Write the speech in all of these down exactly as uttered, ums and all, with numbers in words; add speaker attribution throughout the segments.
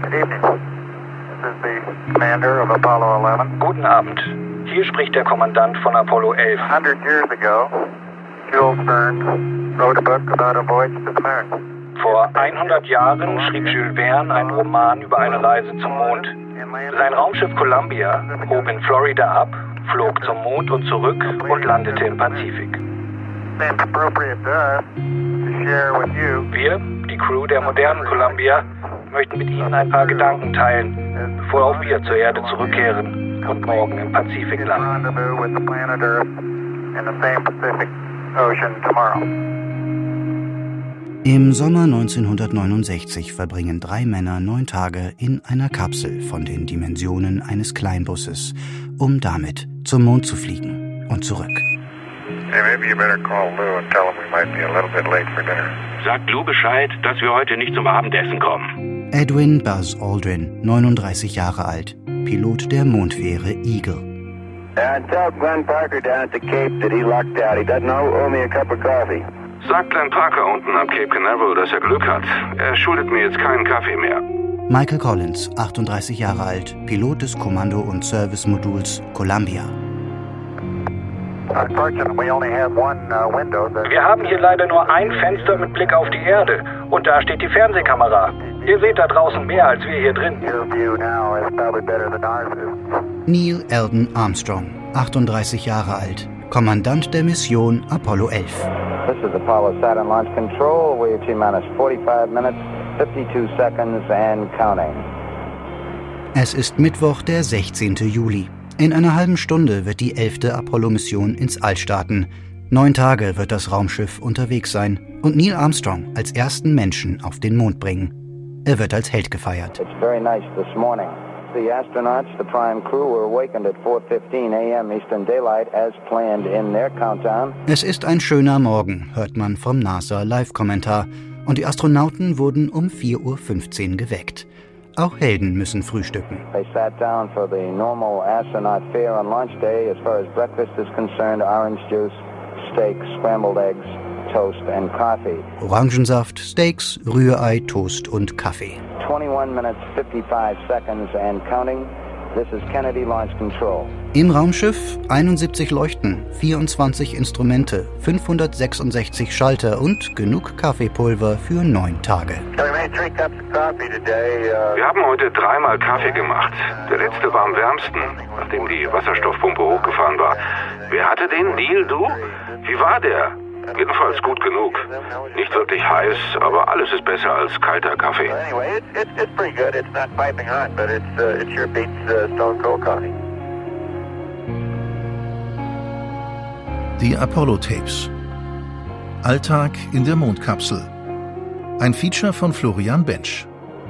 Speaker 1: Good evening. This is the commander of Apollo eleven.
Speaker 2: Guten Abend. Hier spricht der Kommandant von Apollo elf.
Speaker 1: A hundred years ago, Jules Verne wrote a book about a voyage to the moon.
Speaker 2: Vor hundert Jahren schrieb Jules Verne einen Roman über eine Reise zum Mond. Sein Raumschiff Columbia hob in Florida ab, flog zum Mond und zurück und landete im Pazifik.
Speaker 1: Seems appropriate to us to share with you.
Speaker 2: Wir, die Crew der modernen Columbia, möchten mit Ihnen ein paar Gedanken teilen, bevor auch wir zur Erde zurückkehren und morgen im Pazifik landen.
Speaker 1: Rendezvous with the planet Earth in the same Pacific Ocean tomorrow.
Speaker 3: Im Sommer neunzehnhundertneunundsechzig verbringen drei Männer neun Tage in einer Kapsel von den Dimensionen eines Kleinbusses, um damit zum Mond zu fliegen und zurück.
Speaker 1: Hey, maybe you better call Lou and tell him we might be a little bit late for dinner.
Speaker 4: Sagt Lou Bescheid, dass wir heute nicht zum Abendessen kommen.
Speaker 3: Edwin Buzz Aldrin, neununddreißig Jahre alt, Pilot der Mondfähre Eagle.
Speaker 5: Uh, tell Glenn Parker down at the Cape that he lucked out. He doesn't owe, owe me a cup of coffee.
Speaker 4: Sagt Glenn Parker unten am Cape Canaveral, dass er Glück hat. Er schuldet mir jetzt keinen Kaffee mehr.
Speaker 3: Michael Collins, achtunddreißig Jahre alt, Pilot des Kommando- und Servicemoduls Columbia.
Speaker 2: Wir haben hier leider nur ein Fenster mit Blick auf die Erde und da steht die Fernsehkamera. Ihr seht da draußen mehr als wir hier drin.
Speaker 3: Neil Eldon Armstrong, achtunddreißig Jahre alt, Kommandant der Mission Apollo elf.
Speaker 5: This is Apollo Saturn Launch Control. We T-minus forty-five minutes, fifty-two seconds and counting.
Speaker 3: Es ist Mittwoch, der sechzehnten Juli. In einer halben Stunde wird die elfte Apollo-Mission ins All starten. Neun Tage wird das Raumschiff unterwegs sein und Neil Armstrong als ersten Menschen auf den Mond bringen. Er wird als Held gefeiert.
Speaker 5: It's very nice this morning. The astronauts, the prime crew, were awakened at four fifteen a.m. Eastern Daylight as planned in their countdown.
Speaker 3: Es ist ein schöner Morgen, hört man vom NASA-Live-Kommentar. Und die Astronauten wurden um vier Uhr fünfzehn geweckt. Auch Helden müssen frühstücken.
Speaker 5: They sat down for the normal astronaut fare on launch day. As far as breakfast is concerned, orange juice, steak, scrambled eggs, toast and coffee.
Speaker 3: Orangensaft, Steaks, Rührei, Toast und Kaffee.
Speaker 5: twenty-one minutes, fifty-five seconds and counting. This is Kennedy Launch Control.
Speaker 3: Im Raumschiff einundsiebzig Leuchten, vierundzwanzig Instrumente, fünfhundertsechsundsechzig Schalter und genug Kaffeepulver für neun Tage.
Speaker 4: Wir haben heute dreimal Kaffee gemacht. Der letzte war am wärmsten, nachdem die Wasserstoffpumpe hochgefahren war. Wer hatte den? Neil, du? Wie war der? Jedenfalls gut genug. Nicht wirklich heiß, aber alles ist besser als kalter Kaffee.
Speaker 6: Die Apollo-Tapes. Alltag in der Mondkapsel. Ein Feature von Florian Bench.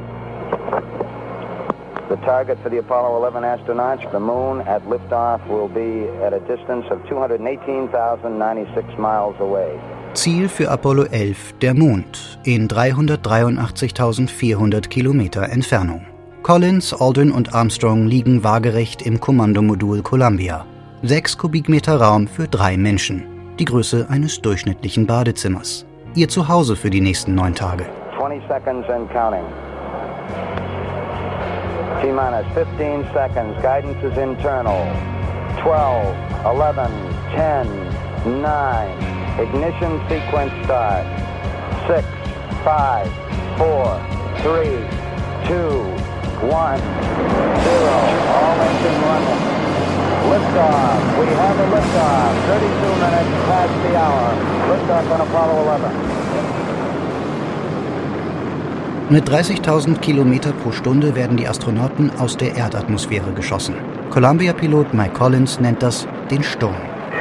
Speaker 5: The target for the Apollo eleven astronauts, the moon at liftoff, will be at a distance of two hundred eighteen thousand ninety-six miles away.
Speaker 3: Ziel für Apollo elf, der Mond, in dreihundertdreiundachtzigtausendvierhundert Kilometer Entfernung. Collins, Aldrin und Armstrong liegen waagerecht im Kommandomodul Columbia. Sechs Kubikmeter Raum für drei Menschen. Die Größe eines durchschnittlichen Badezimmers. Ihr Zuhause für die nächsten neun Tage.
Speaker 5: twenty seconds and counting. T-minus fifteen seconds. Guidance is internal. twelve, eleven, ten, nine. Ignition sequence start. six, five, four, three, two, one, zero. All engine running. Liftoff. We have a liftoff. thirty-two minutes past the hour. Liftoff on Apollo eleven.
Speaker 3: Mit dreißigtausend Kilometer pro Stunde werden die Astronauten aus der Erdatmosphäre geschossen. Columbia-Pilot Mike Collins nennt das den Sturm.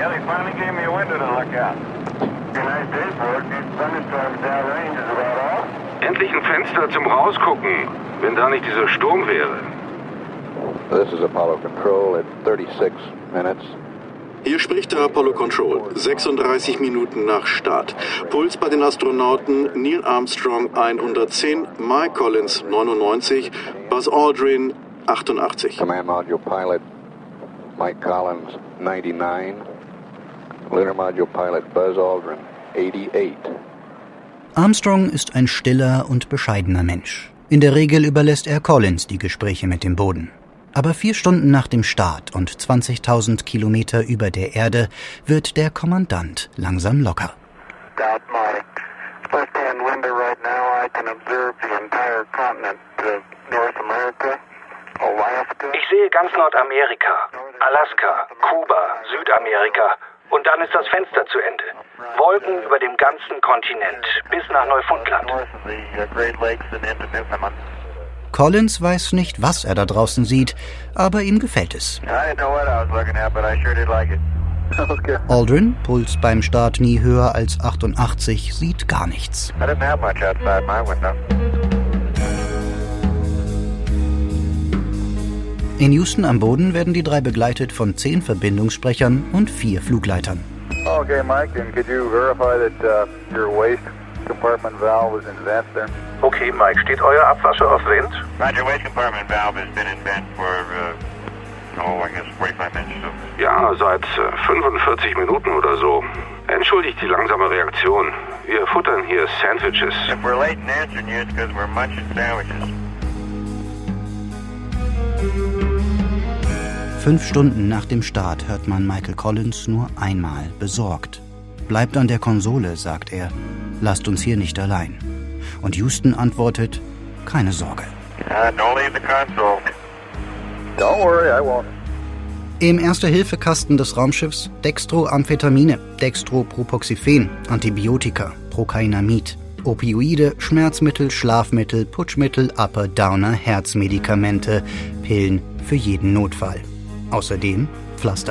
Speaker 4: Endlich ein Fenster zum Rausgucken, wenn da nicht dieser Sturm wäre.
Speaker 5: This is Apollo Control at thirty-six minutes.
Speaker 7: Hier spricht der Apollo Control, sechsunddreißig Minuten nach Start. Puls bei den Astronauten Neil Armstrong hundertzehn, Mike Collins neunundneunzig, Buzz Aldrin achtundachtzig.
Speaker 5: Command Module Pilot Mike Collins ninety-nine, Lunar Module Pilot Buzz Aldrin eighty-eight.
Speaker 3: Armstrong ist ein stiller und bescheidener Mensch. In der Regel überlässt er Collins die Gespräche mit dem Boden. Aber vier Stunden nach dem Start und zwanzigtausend Kilometer über der Erde wird der Kommandant langsam locker.
Speaker 2: Ich sehe ganz Nordamerika, Alaska, Kuba, Südamerika und dann ist das Fenster zu Ende. Wolken über dem ganzen Kontinent bis nach Neufundland.
Speaker 3: Collins weiß nicht, was er da draußen sieht, aber ihm gefällt es. Aldrin, Puls beim Start nie höher als achtundachtzig, sieht gar nichts. In Houston am Boden werden die drei begleitet von zehn Verbindungssprechern und vier Flugleitern.
Speaker 1: Okay, Mike, and could you verify that uh, your waste compartment valve is in vent there?
Speaker 2: Okay, Mike, steht euer Abwasser auf Wind?
Speaker 1: Roger, waste compartment valve has been in vent for, uh, oh, I guess forty-five minutes. So.
Speaker 4: Ja, seit äh, fünfundvierzig Minuten oder so. Entschuldigt die langsame Reaktion. Wir futtern hier Sandwiches.
Speaker 1: If we're late in answering you, it's because we're munching sandwiches.
Speaker 3: Fünf Stunden nach dem Start hört man Michael Collins nur einmal besorgt. Bleibt an der Konsole, sagt er. Lasst uns hier nicht allein. Und Houston antwortet, keine Sorge.
Speaker 1: Uh, don't leave the console. Don't worry, I won't.
Speaker 3: Im Erste-Hilfe-Kasten des Raumschiffs Dextroamphetamine, Dextropropoxifen, Antibiotika, Prokainamid, Opioide, Schmerzmittel, Schlafmittel, Putschmittel, Upper, Downer, Herzmedikamente, Pillen für jeden Notfall. Außerdem Pflaster.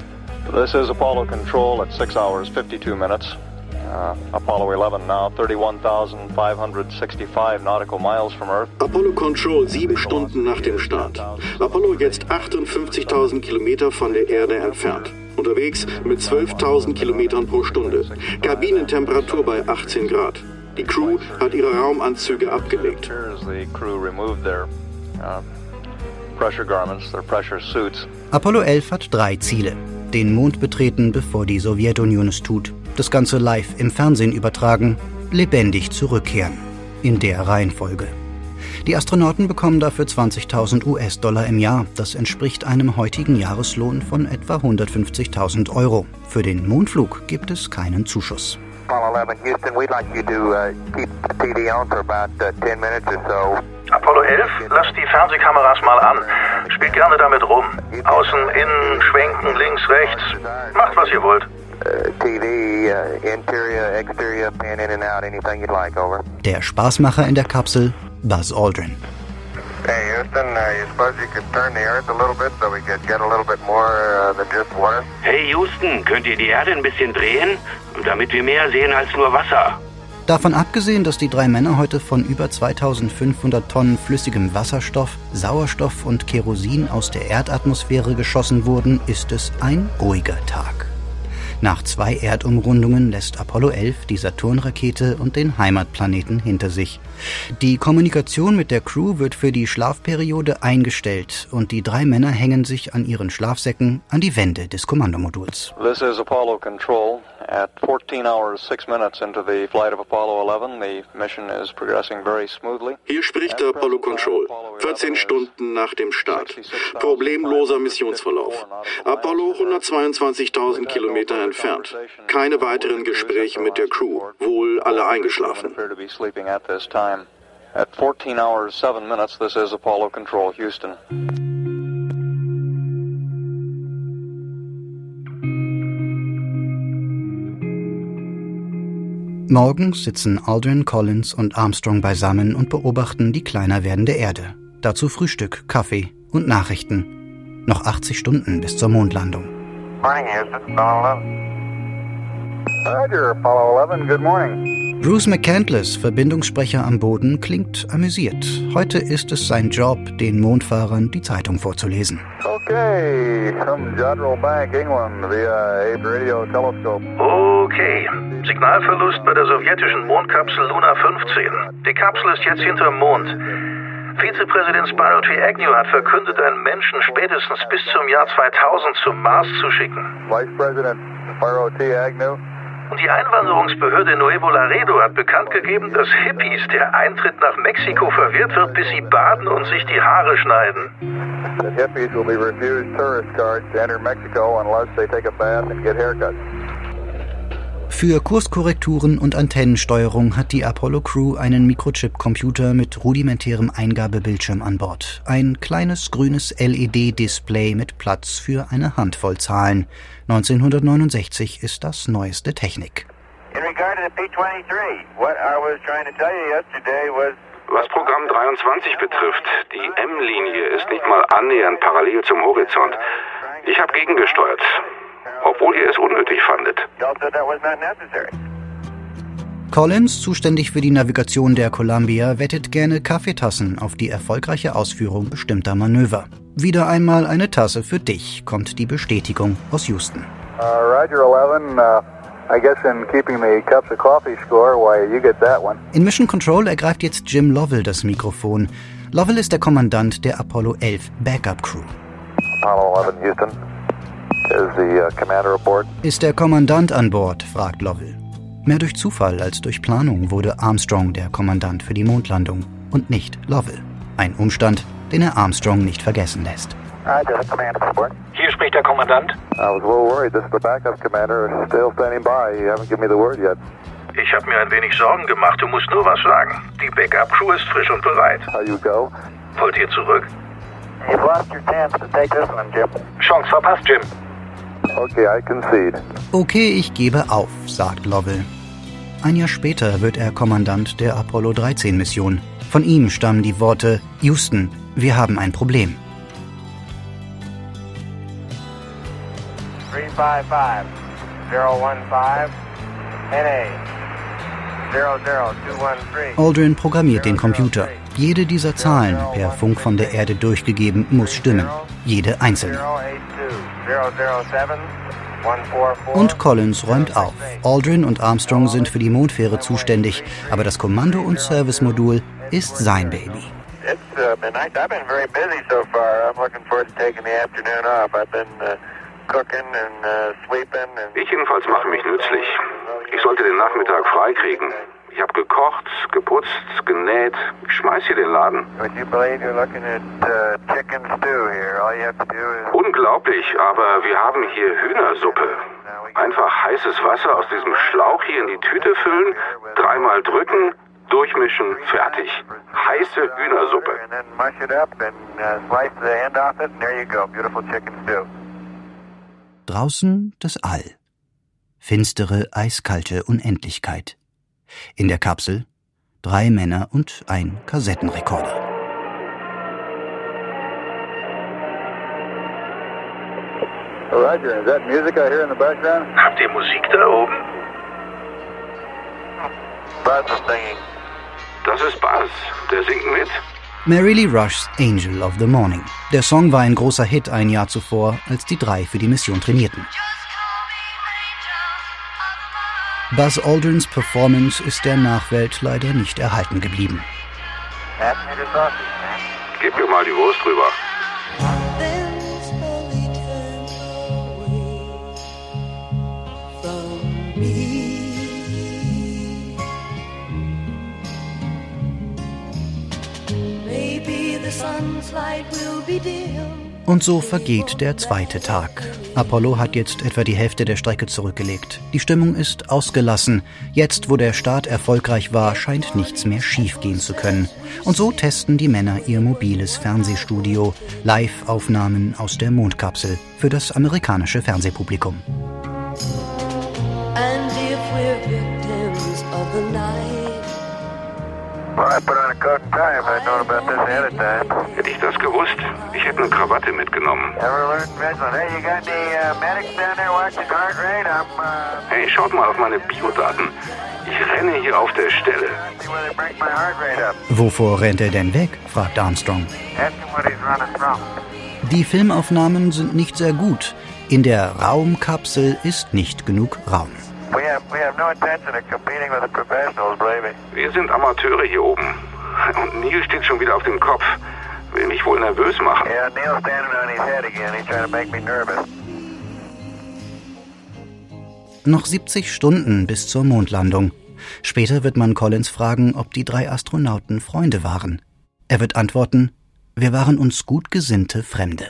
Speaker 8: This is Apollo Control at six hours fifty-two minutes. Uh, Apollo eleven now thirty-one thousand five hundred sixty-five nautical miles from Earth.
Speaker 7: Apollo Control sieben Stunden nach dem Start. Apollo jetzt achtundfünfzigtausend Kilometer von der Erde entfernt. Unterwegs mit zwölftausend Kilometern pro Stunde. Kabinentemperatur bei achtzehn Grad. Die Crew hat ihre Raumanzüge abgelegt.
Speaker 8: The crew removed their uh, pressure garments, their pressure suits.
Speaker 3: Apollo elf hat drei Ziele. Den Mond betreten, bevor die Sowjetunion es tut. Das Ganze live im Fernsehen übertragen. Lebendig zurückkehren. In der Reihenfolge. Die Astronauten bekommen dafür zwanzigtausend US-Dollar im Jahr. Das entspricht einem heutigen Jahreslohn von etwa hundertfünfzigtausend Euro. Für den Mondflug gibt es keinen Zuschuss.
Speaker 1: Apollo eleven, Houston, we'd like you to uh, keep the T V on for about uh, ten minutes or so.
Speaker 2: Apollo elf, lasst die Fernsehkameras mal an. Spielt gerne damit rum. Außen, innen, schwenken, links, rechts. Macht, was ihr wollt.
Speaker 1: Uh, T V, uh, interior, exterior, pan in and out, anything you'd like, over.
Speaker 3: Der Spaßmacher in der Kapsel, Buzz Aldrin.
Speaker 1: Hey, Houston, uh, you suppose you could turn the Earth a little bit so we could get a little bit more uh, than just water?
Speaker 9: Hey, Houston, könnt ihr die Erde ein bisschen drehen, damit wir mehr sehen als nur Wasser?
Speaker 3: Davon abgesehen, dass die drei Männer heute von über zweitausendfünfhundert Tonnen flüssigem Wasserstoff, Sauerstoff und Kerosin aus der Erdatmosphäre geschossen wurden, ist es ein ruhiger Tag. Nach zwei Erdumrundungen lässt Apollo elf die Saturn-Rakete und den Heimatplaneten hinter sich. Die Kommunikation mit der Crew wird für die Schlafperiode eingestellt und die drei Männer hängen sich an ihren Schlafsäcken an die Wände des Kommandomoduls.
Speaker 8: This is Apollo Control. At fourteen hours six minutes into the flight of Apollo eleven, the mission is progressing very smoothly.
Speaker 7: Hier spricht der Apollo Control. vierzehn Stunden nach dem Start. Problemloser Missionsverlauf. Apollo hundertzweiundzwanzigtausend Kilometer entfernt. Keine weiteren Gespräche mit der Crew. Wohl alle eingeschlafen.
Speaker 8: At fourteen hours seven minutes, this is Apollo Control, Houston.
Speaker 3: Morgens sitzen Aldrin, Collins und Armstrong beisammen und beobachten die kleiner werdende Erde. Dazu Frühstück, Kaffee und Nachrichten. Noch achtzig Stunden bis zur Mondlandung.
Speaker 1: Morning, Houston, Apollo eleven. Roger, Apollo eleven, good morning.
Speaker 3: Bruce McCandless, Verbindungssprecher am Boden, klingt amüsiert. Heute ist es sein Job, den Mondfahrern die Zeitung vorzulesen.
Speaker 1: Okay, from Jodrell Bank, England, via Abe Radio Telescope.
Speaker 2: Okay, Signalverlust bei der sowjetischen Mondkapsel Luna fünfzehn. Die Kapsel ist jetzt hinterm Mond. Vizepräsident Spyro T. Agnew hat verkündet, einen Menschen spätestens bis zum Jahr zweitausend zum Mars zu schicken.
Speaker 1: Vice President Spyro T. Agnew
Speaker 10: Und die Einwanderungsbehörde Nuevo Laredo hat bekannt gegeben, dass Hippies der Eintritt nach Mexiko verwehrt wird, bis sie baden und sich die Haare schneiden.
Speaker 1: The hippies will be refused tourist cards to enter Mexico unless they take a bath and get haircuts.
Speaker 3: Für Kurskorrekturen und Antennensteuerung hat die Apollo-Crew einen Mikrochip-Computer mit rudimentärem Eingabebildschirm an Bord. Ein kleines grünes L E D-Display mit Platz für eine Handvoll Zahlen. neunzehnhundertneunundsechzig ist das neueste Technik.
Speaker 1: In regard to the P twenty-three, what I was trying to tell you yesterday was
Speaker 4: Was Programm dreiundzwanzig betrifft, die M-Linie ist nicht mal annähernd parallel zum Horizont. Ich habe gegengesteuert, obwohl ihr es unnötig fandet.
Speaker 3: Collins, zuständig für die Navigation der Columbia, wettet gerne Kaffeetassen auf die erfolgreiche Ausführung bestimmter Manöver. Wieder einmal eine Tasse für dich, kommt die Bestätigung aus Houston.
Speaker 1: Uh, Roger eleven, uh, I guess in keeping the cups of coffee score, why you get that one.
Speaker 3: In Mission Control ergreift jetzt Jim Lovell das Mikrofon. Lovell ist der Kommandant der Apollo elf Backup Crew.
Speaker 1: Apollo eleven, Houston. Is the uh, commander aboard?
Speaker 3: Ist der Kommandant an Bord, fragt Lovell. Mehr durch Zufall als durch Planung wurde Armstrong der Kommandant für die Mondlandung und nicht Lovell. Ein Umstand, den er Armstrong nicht vergessen lässt.
Speaker 1: Roger, the commander aboard.
Speaker 2: Hier spricht der Kommandant.
Speaker 1: I was a little worried. This is the backup commander still standing by. You haven't given me the word yet.
Speaker 10: Ich habe mir ein wenig Sorgen gemacht, du musst nur was sagen. Die Backup-Crew ist frisch und bereit.
Speaker 1: How you go?
Speaker 10: Wollt ihr zurück?
Speaker 1: You've lost your chance to take this one, Jim.
Speaker 2: Chance verpasst, Jim.
Speaker 1: Okay, I concede.
Speaker 3: Okay, ich gebe auf, sagt Lovell. Ein Jahr später wird er Kommandant der Apollo dreizehn Mission. Von ihm stammen die Worte: Houston, wir haben ein Problem.
Speaker 5: three five five, zero one five, N A, zero zero two one three.
Speaker 3: Aldrin programmiert den Computer. Jede dieser Zahlen, per Funk von der Erde durchgegeben, muss stimmen. Jede einzelne. Und Collins räumt auf. Aldrin und Armstrong sind für die Mondfähre zuständig, aber das Kommando- und Servicemodul ist sein Baby.
Speaker 1: It's uh, been nice. I've been very busy so far. I'm looking forward to taking the afternoon off. I've been uh, cooking and uh, sleeping and...
Speaker 4: Ich jedenfalls mache mich nützlich. Ich sollte den Nachmittag freikriegen. Ich habe gekocht, geputzt, genäht. Ich schmeiß hier den Laden.
Speaker 1: Would you believe you're looking at uh, chicken stew here? All you have to do is...
Speaker 4: Unglaublich, aber wir haben hier Hühnersuppe. Einfach heißes Wasser aus diesem Schlauch hier in die Tüte füllen, dreimal drücken, durchmischen, fertig. Heiße Hühnersuppe.
Speaker 1: And then mush it up and uh, slice the end off it and there you go. Beautiful chicken stew.
Speaker 3: Draußen das All. Finstere, eiskalte Unendlichkeit. In der Kapsel drei Männer und ein Kassettenrekorder.
Speaker 1: Roger, is that music I hear in the background?
Speaker 10: Habt ihr Musik da oben?
Speaker 1: Buzz is singing.
Speaker 4: Das ist Buzz. Der singt mit.
Speaker 3: Mary Lee Rush's Angel of the Morning. Der Song war ein großer Hit ein Jahr zuvor, als die drei für die Mission trainierten. Buzz Aldrins Performance ist der Nachwelt leider nicht erhalten geblieben.
Speaker 4: Gib mir mal die Wurst drüber.
Speaker 3: Und so vergeht der zweite Tag. Apollo hat jetzt etwa die Hälfte der Strecke zurückgelegt. Die Stimmung ist ausgelassen. Jetzt, wo der Start erfolgreich war, scheint nichts mehr schiefgehen zu können. Und so testen die Männer ihr mobiles Fernsehstudio. Live-Aufnahmen aus der Mondkapsel für das amerikanische Fernsehpublikum.
Speaker 11: And if we're victims of the night.
Speaker 1: Well, I put on a coat and tie if I'd known about this ahead of time.
Speaker 4: Hätte ich das gewusst, ich hätte eine Krawatte mitgenommen.
Speaker 1: Ever learned Michelin? Hey, you got any uh, medics down there watching heart rate? I'm, uh...
Speaker 4: Hey, schaut mal auf meine Biodaten. Ich renne hier auf der Stelle.
Speaker 1: See where they break my heart rate up.
Speaker 3: Wovor rennt er denn weg? Fragt Armstrong.
Speaker 1: Ask him what he's running from.
Speaker 3: Die Filmaufnahmen sind nicht sehr gut. In der Raumkapsel ist nicht genug Raum.
Speaker 1: We have, we have no intention of competing with the professionals, believe me.
Speaker 4: Wir sind Amateure hier oben. Und Neil steht schon wieder auf dem Kopf. Will mich wohl nervös machen.
Speaker 1: Yeah, Neil's standing on his head again. He's trying to make me nervous.
Speaker 3: Noch siebzig Stunden bis zur Mondlandung. Später wird man Collins fragen, ob die drei Astronauten Freunde waren. Er wird antworten: Wir waren uns gut gesinnte Fremde.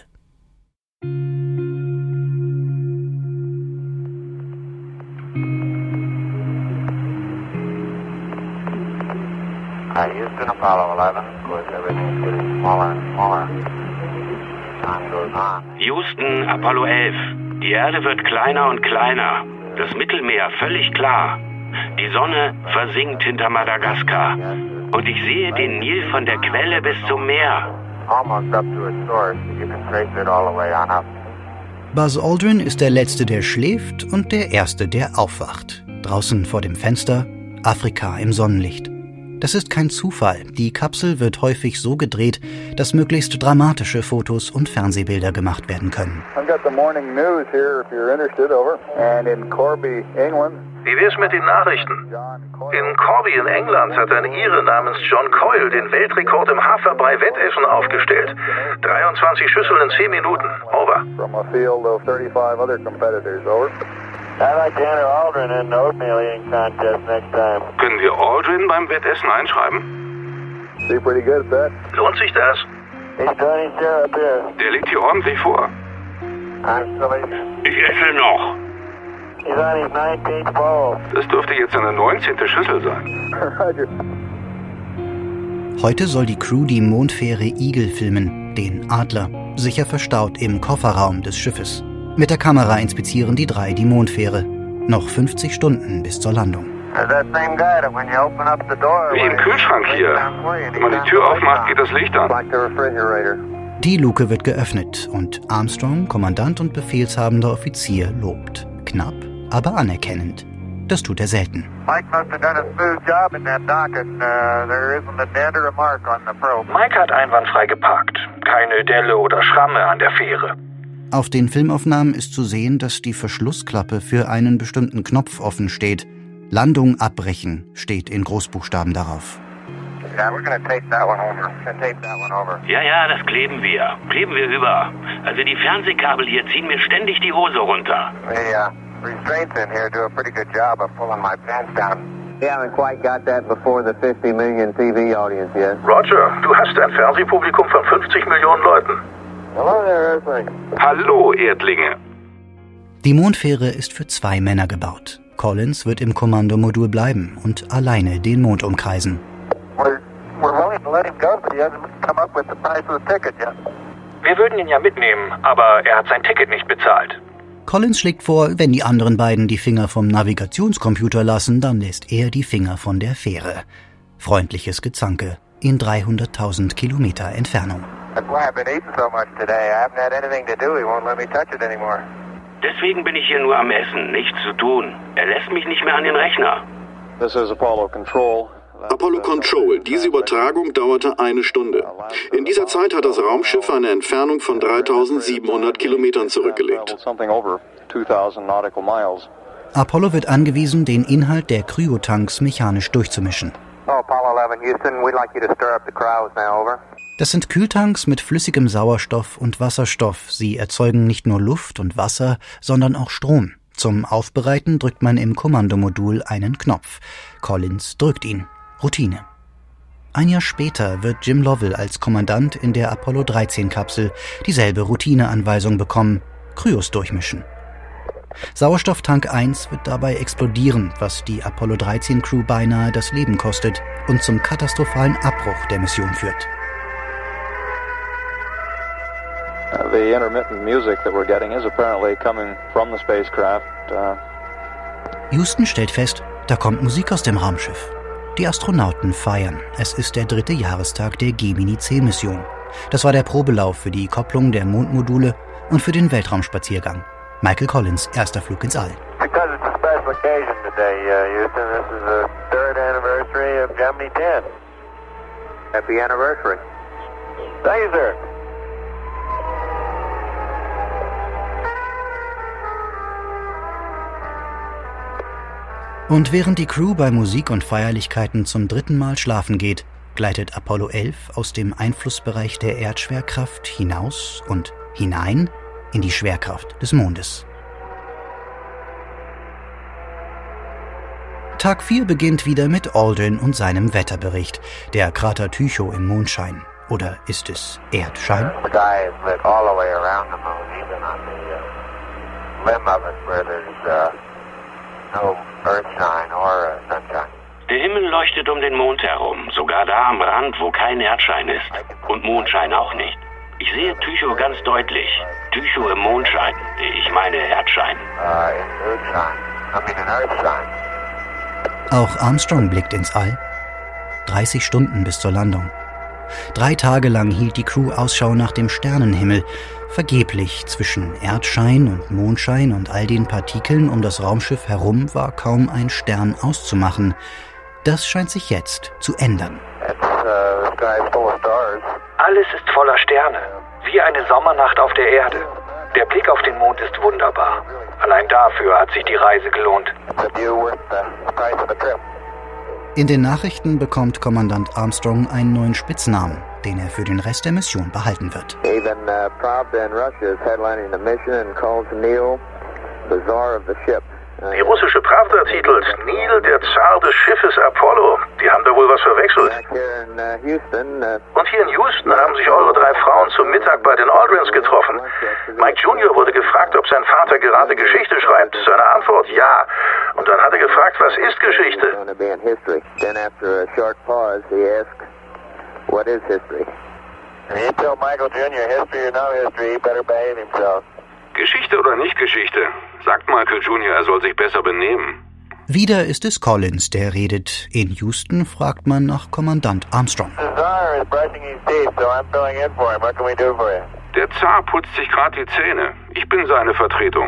Speaker 1: Houston, Apollo eleven. Of course, everything's getting smaller and smaller. Time goes on.
Speaker 9: Houston, Apollo elf. Die Erde wird kleiner und kleiner. Das Mittelmeer völlig klar. Die Sonne versinkt hinter Madagaskar. Und ich sehe den Nil von der Quelle bis zum Meer.
Speaker 1: Almost up to its source. You can trace it all the way on up.
Speaker 3: Buzz Aldrin ist der Letzte, der schläft, und der Erste, der aufwacht. Draußen vor dem Fenster, Afrika im Sonnenlicht. Das ist kein Zufall. Die Kapsel wird häufig so gedreht, dass möglichst dramatische Fotos und Fernsehbilder gemacht werden können.
Speaker 12: I've got the morning news here if you're interested, over. And in Corby, England.
Speaker 10: Wie wär's mit den Nachrichten? In Corby in England hat ein Ire namens John Coyle den Weltrekord im Haferbrei-Wettessen aufgestellt. dreiundzwanzig Schüsseln in zehn Minuten. Over.
Speaker 12: From a field of thirty-five other competitors, over.
Speaker 1: I'd like to enter Aldrin in the oatmeal eating contest next time.
Speaker 4: Können wir Aldrin beim Wettessen einschreiben?
Speaker 12: See pretty good at that.
Speaker 10: Lohnt sich das?
Speaker 1: He's done his share up here.
Speaker 4: Der liegt hier ordentlich vor.
Speaker 1: I'm still eating.
Speaker 9: Ich esse noch.
Speaker 1: He's on his nineteenth bowl.
Speaker 4: Das dürfte jetzt eine neunzehnte Schüssel sein.
Speaker 12: Roger.
Speaker 3: Heute soll die Crew die Mondfähre Eagle filmen, den Adler, sicher verstaut im Kofferraum des Schiffes. Mit der Kamera inspizieren die drei die Mondfähre. Noch fünfzig Stunden bis zur Landung.
Speaker 4: Wie im Kühlschrank hier. Wenn man die Tür aufmacht, geht das Licht an.
Speaker 3: Die Luke wird geöffnet und Armstrong, Kommandant und befehlshabender Offizier, lobt. Knapp, aber anerkennend. Das tut er selten.
Speaker 1: Mike must have done a smooth job in that dock, and uh, there isn't a dent or a mark on the probe.
Speaker 2: Mike hat einwandfrei geparkt. Keine Delle oder Schramme an der Fähre.
Speaker 3: Auf den Filmaufnahmen ist zu sehen, dass die Verschlussklappe für einen bestimmten Knopf offen steht. Landung abbrechen steht in Großbuchstaben darauf.
Speaker 1: Yeah, we're gonna tape that one over. Tape that one over.
Speaker 9: Ja, ja, das kleben wir. Kleben wir über. Also die Fernsehkabel hier ziehen mir ständig die Hose runter.
Speaker 1: The uh, restraints in here do a pretty good job of pulling my pants down. We haven't quite got that before the fifty million T V audience yet.
Speaker 10: Roger, du hast ein Fernsehpublikum von fünfzig Millionen Leuten.
Speaker 1: Hello there, Earthling.
Speaker 4: Hallo, Erdlinge.
Speaker 3: Die Mondfähre ist für zwei Männer gebaut. Collins wird im Kommandomodul bleiben und alleine den Mond umkreisen.
Speaker 1: We're, we're willing to let him go, but he hasn't come up with the price of the ticket yet.
Speaker 2: Wir würden ihn ja mitnehmen, aber er hat sein Ticket nicht bezahlt.
Speaker 3: Collins schlägt vor, wenn die anderen beiden die Finger vom Navigationscomputer lassen, dann lässt er die Finger von der Fähre. Freundliches Gezanke in dreihunderttausend Kilometer Entfernung.
Speaker 1: That's why I've been eating so much today. I haven't had anything to do. He won't let me touch it anymore.
Speaker 9: Deswegen bin ich hier nur am Essen, nichts zu tun. Er lässt mich nicht mehr an den Rechner.
Speaker 8: This is Apollo Control.
Speaker 7: Apollo Control, diese Übertragung dauerte eine Stunde. In dieser Zeit hat das Raumschiff eine Entfernung von dreitausendsiebenhundert Kilometern zurückgelegt.
Speaker 3: Apollo wird angewiesen, den Inhalt der Kryotanks mechanisch durchzumischen.
Speaker 1: Oh, Apollo eleven, Houston, we'd like you to stir up the crowds now, over.
Speaker 3: Das sind Kühltanks mit flüssigem Sauerstoff und Wasserstoff. Sie erzeugen nicht nur Luft und Wasser, sondern auch Strom. Zum Aufbereiten drückt man im Kommandomodul einen Knopf. Collins drückt ihn. Routine. Ein Jahr später wird Jim Lovell als Kommandant in der Apollo dreizehn Kapsel dieselbe Routineanweisung bekommen: Kryos durchmischen. Sauerstofftank eins wird dabei explodieren, was die Apollo dreizehn Crew beinahe das Leben kostet und zum katastrophalen Abbruch der Mission führt.
Speaker 8: Uh, the intermittent music that we're getting is apparently coming from the spacecraft. Uh...
Speaker 3: Houston stellt fest, da kommt Musik aus dem Raumschiff. Die Astronauten feiern. Es ist der dritte Jahrestag der Gemini zehn Mission. Das war der Probelauf für die Kopplung der Mondmodule und für den Weltraumspaziergang. Michael Collins, erster Flug ins All.
Speaker 1: Because it's a special occasion today, uh, Houston. This is the third anniversary of Gemini ten. Happy anniversary. Thank you, sir.
Speaker 3: Und während die Crew bei Musik und Feierlichkeiten zum dritten Mal schlafen geht, gleitet Apollo elf aus dem Einflussbereich der Erdschwerkraft hinaus und hinein in die Schwerkraft des Mondes. Tag vier beginnt wieder mit Aldrin und seinem Wetterbericht. Der Krater Tycho im Mondschein. Oder ist es Erdschein?
Speaker 1: The sky is lit all the way around the moon, even on the uh, limb of it where there's uh, no earthshine or uh, sunshine.
Speaker 9: Der Himmel leuchtet um den Mond herum, sogar da am Rand, wo kein Erdschein ist. Und Mondschein auch nicht. Ich sehe Tycho ganz deutlich. Tycho im Mondschein. Ich meine Erdschein.
Speaker 1: Uh, in earthshine. I mean in earthshine.
Speaker 3: Auch Armstrong blickt ins All. dreißig Stunden bis zur Landung. Drei Tage lang hielt die Crew Ausschau nach dem Sternenhimmel. Vergeblich, zwischen Erdschein und Mondschein und all den Partikeln um das Raumschiff herum war kaum ein Stern auszumachen. Das scheint sich jetzt zu ändern.
Speaker 2: Alles ist voller Sterne, wie eine Sommernacht auf der Erde. Der Blick auf den Mond ist wunderbar. Allein dafür hat sich die Reise gelohnt.
Speaker 3: In den Nachrichten bekommt Kommandant Armstrong einen neuen Spitznamen, den er für den Rest der Mission behalten wird.
Speaker 1: Even uh, Pravda in Russia is headlining the mission and calls Neil the Tsar of the ship.
Speaker 10: Die russische Pravda titelt Neil, der Zar des Schiffes Apollo. Die haben da wohl was verwechselt. Und hier in Houston haben sich eure drei Frauen zum Mittag bei den Aldrins getroffen. Mike Junior wurde gefragt, ob sein Vater gerade Geschichte schreibt. Seine Antwort, ja. Und dann hat er gefragt, was ist Geschichte?
Speaker 1: Then after a short pause, he asked, what is history? And you tell Michael Junior history or no history, he better behave himself.
Speaker 4: Geschichte oder nicht Geschichte? Sagt Michael Junior, er soll sich besser benehmen.
Speaker 3: Wieder ist es Collins, der redet. In Houston fragt man nach Kommandant Armstrong.
Speaker 4: Der Zar putzt sich gerade die Zähne. Ich bin seine Vertretung.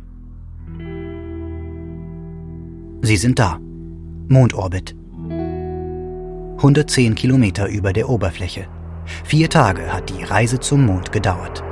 Speaker 3: Sie sind da. Mondorbit. hundertzehn Kilometer über der Oberfläche. Vier Tage hat die Reise zum Mond gedauert.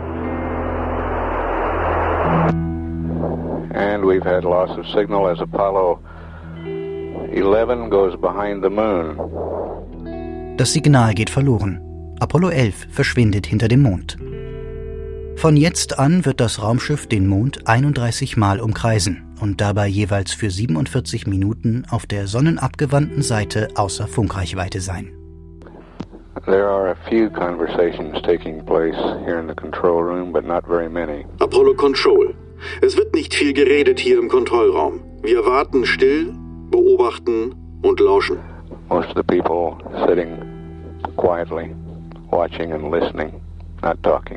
Speaker 13: And we've had loss of signal as Apollo eleven goes behind the moon.
Speaker 3: Das Signal geht verloren. Apollo elf verschwindet hinter dem Mond. Von jetzt an wird das Raumschiff den Mond einunddreißig Mal umkreisen und dabei jeweils für siebenundvierzig Minuten auf der sonnenabgewandten Seite außer Funkreichweite sein.
Speaker 13: There are a few conversations taking place here in the control room, but not very many.
Speaker 7: Apollo Control. Es wird nicht viel geredet hier im Kontrollraum. Wir warten still, beobachten und lauschen.
Speaker 13: Most of the people sitting quietly, watching and listening, not talking.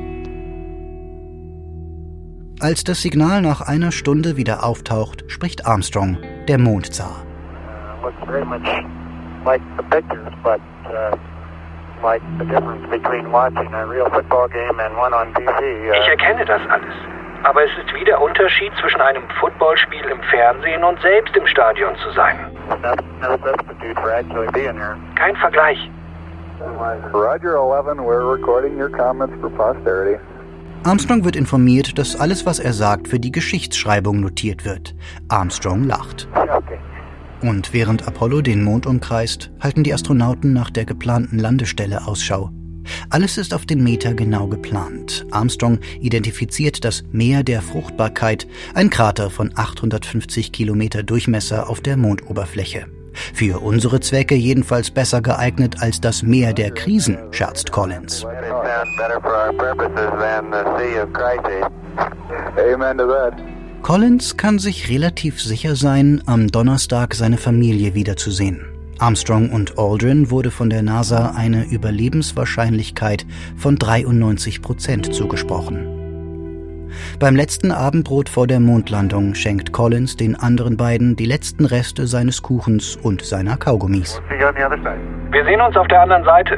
Speaker 3: Als das Signal nach einer Stunde wieder auftaucht, spricht Armstrong, der Mondzar.
Speaker 2: Ich erkenne das alles. Aber es ist wie der Unterschied zwischen einem Footballspiel im Fernsehen und selbst im Stadion zu sein. Kein Vergleich.
Speaker 12: Roger eleven, we're recording your comments for posterity.
Speaker 3: Armstrong wird informiert, dass alles, was er sagt, für die Geschichtsschreibung notiert wird. Armstrong lacht. Und während Apollo den Mond umkreist, halten die Astronauten nach der geplanten Landestelle Ausschau. Alles ist auf den Meter genau geplant. Armstrong identifiziert das Meer der Fruchtbarkeit, ein Krater von achthundertfünfzig Kilometer Durchmesser auf der Mondoberfläche. Für unsere Zwecke jedenfalls besser geeignet als das Meer der Krisen, scherzt Collins. Collins kann sich relativ sicher sein, am Donnerstag seine Familie wiederzusehen. Armstrong und Aldrin wurde von der NASA eine Überlebenswahrscheinlichkeit von dreiundneunzig Prozent zugesprochen. Beim letzten Abendbrot vor der Mondlandung schenkt Collins den anderen beiden die letzten Reste seines Kuchens und seiner Kaugummis.
Speaker 2: Wir sehen uns auf der anderen Seite.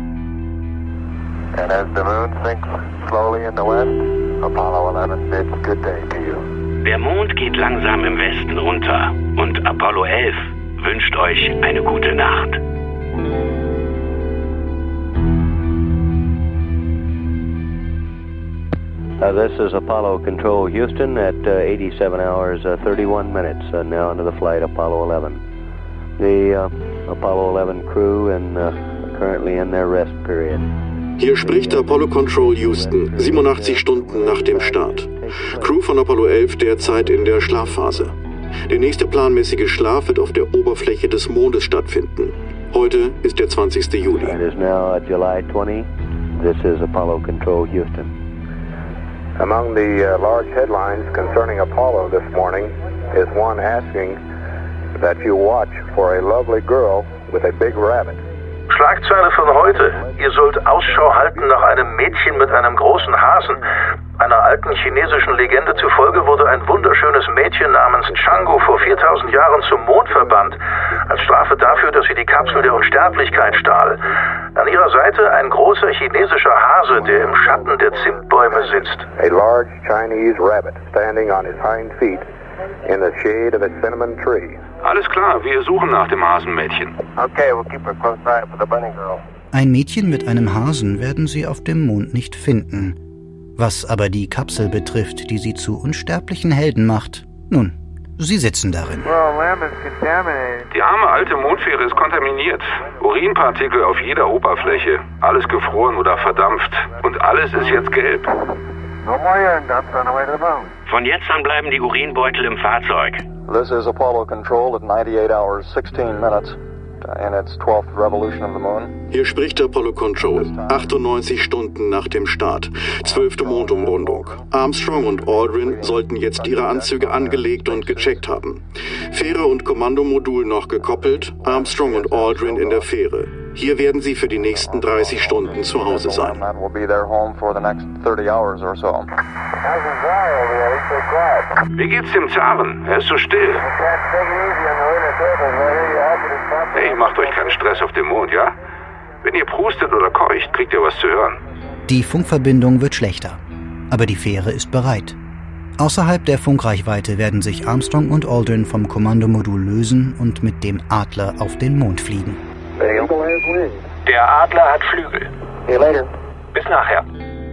Speaker 1: And as the moon sinks slowly in the west, Apollo eleven bids good day to you.
Speaker 9: Der Mond geht langsam im Westen unter und Apollo elf wünscht euch eine gute Nacht.
Speaker 14: Uh, this is Apollo Control Houston at uh, eighty-seven hours, uh, thirty-one minutes, uh, now into the flight Apollo eleven. The uh, Apollo eleven crew and uh, currently in their rest period.
Speaker 7: Hier spricht Apollo Control Houston, siebenundachtzig Stunden nach dem Start. Crew von Apollo elf derzeit in der Schlafphase. Der nächste planmäßige Schlaf wird auf der Oberfläche des Mondes stattfinden. Heute ist der zwanzigster Juli.
Speaker 14: It is now July twentieth. This is Apollo Control, Houston.
Speaker 1: Among the uh, large headlines concerning Apollo this morning is one asking that you watch for a lovely girl with a big rabbit.
Speaker 10: Schlagzeile von heute. Ihr sollt Ausschau halten nach einem Mädchen mit einem großen Hasen. Einer alten chinesischen Legende zufolge wurde ein wunderschönes Mädchen namens Chang'o vor viertausend Jahren zum Mond verbannt, als Strafe dafür, dass sie die Kapsel der Unsterblichkeit stahl. An ihrer Seite ein großer chinesischer Hase, der im Schatten der Zimtbäume sitzt.
Speaker 1: A large Chinese rabbit standing on his hind feet in the shade of a cinnamon tree.
Speaker 4: Alles klar, wir suchen nach dem Hasenmädchen.
Speaker 1: Okay, we'll keep a close eye for the bunny girl.
Speaker 3: Ein Mädchen mit einem Hasen werden sie auf dem Mond nicht finden. Was aber die Kapsel betrifft, die sie zu unsterblichen Helden macht, nun, sie sitzen darin.
Speaker 4: Die arme alte Mondfähre ist kontaminiert. Urinpartikel auf jeder Oberfläche. Alles gefroren oder verdampft. Und alles ist jetzt gelb.
Speaker 9: Von jetzt an bleiben die Urinbeutel im Fahrzeug.
Speaker 8: This is Apollo Control at ninety-eight hours, sixteen minutes. In its twelfth revolution of the moon.
Speaker 7: Hier spricht Apollo Control. achtundneunzig Stunden nach dem Start. zwölfte Mondumrundung. Armstrong und Aldrin sollten jetzt ihre Anzüge angelegt und gecheckt haben. Fähre und Kommandomodul noch gekoppelt, Armstrong und Aldrin in der Fähre. Hier werden sie für die nächsten dreißig Stunden zu Hause sein.
Speaker 4: Wie geht's dem Zaren? Er ist so still. Hey, macht euch keinen Stress auf dem Mond, ja? Wenn ihr prustet oder keucht, kriegt ihr was zu hören.
Speaker 3: Die Funkverbindung wird schlechter, aber die Fähre ist bereit. Außerhalb der Funkreichweite werden sich Armstrong und Aldrin vom Kommandomodul lösen und mit dem Adler auf den Mond fliegen.
Speaker 2: Der Adler hat Flügel. Bis nachher.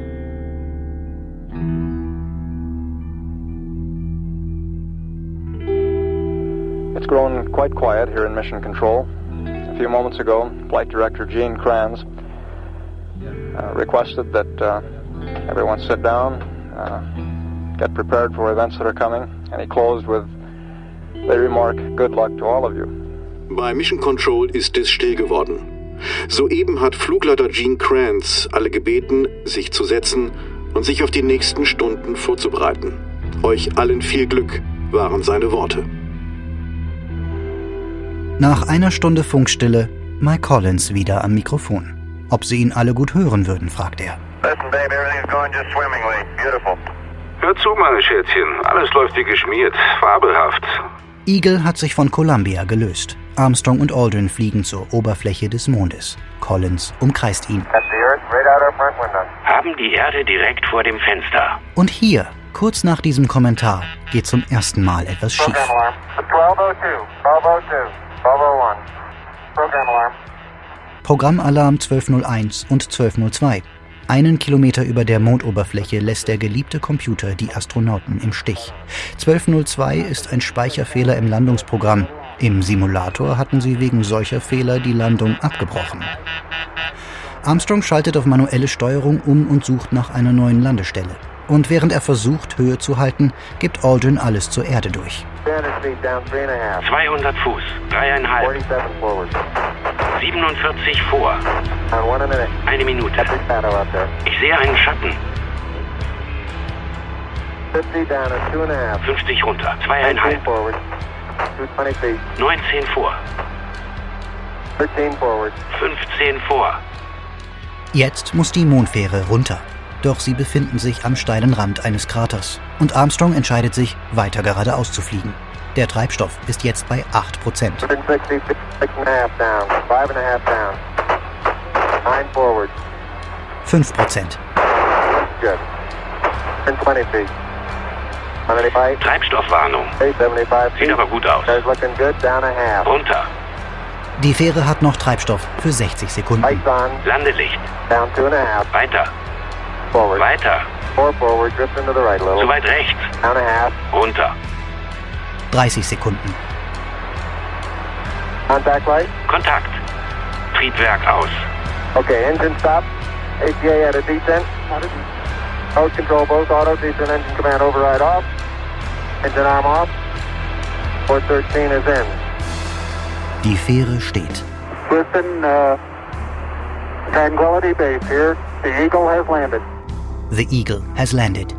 Speaker 8: It's grown quite quiet here in Mission Control. A few moments ago, Flight Director Gene Kranz uh, requested that uh, everyone sit down, uh, get prepared for events that are coming, and he closed with the remark, "Good luck to all of you."
Speaker 7: Bei Mission Control ist es still geworden. Soeben hat Flugleiter Gene Kranz alle gebeten, sich zu setzen und sich auf die nächsten Stunden vorzubereiten. Euch allen viel Glück, waren seine Worte.
Speaker 3: Nach einer Stunde Funkstille, Mike Collins wieder am Mikrofon. Ob sie ihn alle gut hören würden, fragt er.
Speaker 1: Listen, babe, everything's going just swimmingly. Beautiful.
Speaker 4: Hör zu, meine Schätzchen. Alles läuft wie geschmiert. Fabelhaft.
Speaker 3: Eagle hat sich von Columbia gelöst. Armstrong und Aldrin fliegen zur Oberfläche des Mondes. Collins umkreist ihn.
Speaker 9: Haben die Erde direkt vor dem Fenster.
Speaker 3: Und hier, kurz nach diesem Kommentar, geht zum ersten Mal etwas schief. Programmalarm zwölf null eins und zwölf null zwei. Einen Kilometer über der Mondoberfläche lässt der geliebte Computer die Astronauten im Stich. zwölf null zwei ist ein Speicherfehler im Landungsprogramm. Im Simulator hatten sie wegen solcher Fehler die Landung abgebrochen. Armstrong schaltet auf manuelle Steuerung um und sucht nach einer neuen Landestelle. Und während er versucht, Höhe zu halten, gibt Aldrin alles zur Erde durch.
Speaker 9: zweihundert Fuß, dreieinhalb. siebenundvierzig vor. Eine Minute. Ich sehe einen Schatten. fünfzig runter, zweieinhalb. neunzehn vor. fünfzehn vor.
Speaker 3: Jetzt muss die Mondfähre runter. Doch sie befinden sich am steilen Rand eines Kraters. Und Armstrong entscheidet sich, weiter geradeaus zu fliegen. Der Treibstoff ist jetzt bei acht Prozent. fünf Prozent.
Speaker 9: Treibstoffwarnung. Sieht aber gut aus. Runter.
Speaker 3: Die Fähre hat noch Treibstoff für sechzig Sekunden.
Speaker 9: Landelicht. Weiter. Weiter. Zu weit rechts. Runter.
Speaker 3: dreißig Sekunden.
Speaker 9: Kontakt. Triebwerk aus.
Speaker 5: Okay, engine stop. A T A at a descent. Mode control both auto, descent engine command override off. Engine arm off.
Speaker 15: Port thirteen is in.
Speaker 3: Die Fähre steht.
Speaker 15: Houston, uh, Tranquility Base here. The Eagle has landed.
Speaker 3: The Eagle has landed.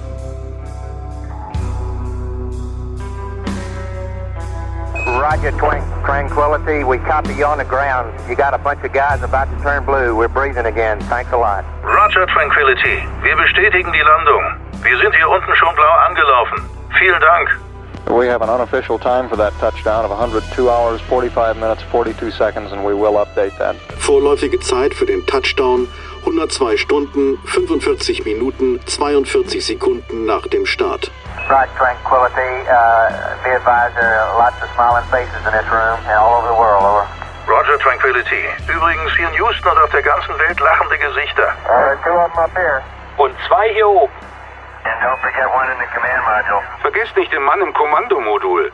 Speaker 5: Roger, Twin- Tranquility. We copy you on the ground. You got a bunch of guys about to turn blue. We're breathing again. Thanks a lot.
Speaker 10: Roger, Tranquility. Wir bestätigen die Landung. Wir sind hier unten schon blau angelaufen. Vielen Dank.
Speaker 8: We have an unofficial time for that touchdown of one hundred two hours, forty-five minutes, forty-two seconds, and we will update that.
Speaker 7: Vorläufige Zeit für den Touchdown hundertzwei Stunden, fünfundvierzig Minuten, zweiundvierzig Sekunden nach dem Start.
Speaker 5: Right, Tranquility. Uh, be advised there are lots of smiling faces in this room and all over the world, over.
Speaker 10: Roger, Tranquility. Übrigens, hier in Houston und auf der ganzen Welt lachende Gesichter.
Speaker 5: Uh, two of them up here.
Speaker 2: Und zwei hier oben.
Speaker 5: And don't forget one in the command module.
Speaker 4: Vergesst nicht den Mann im Kommandomodul.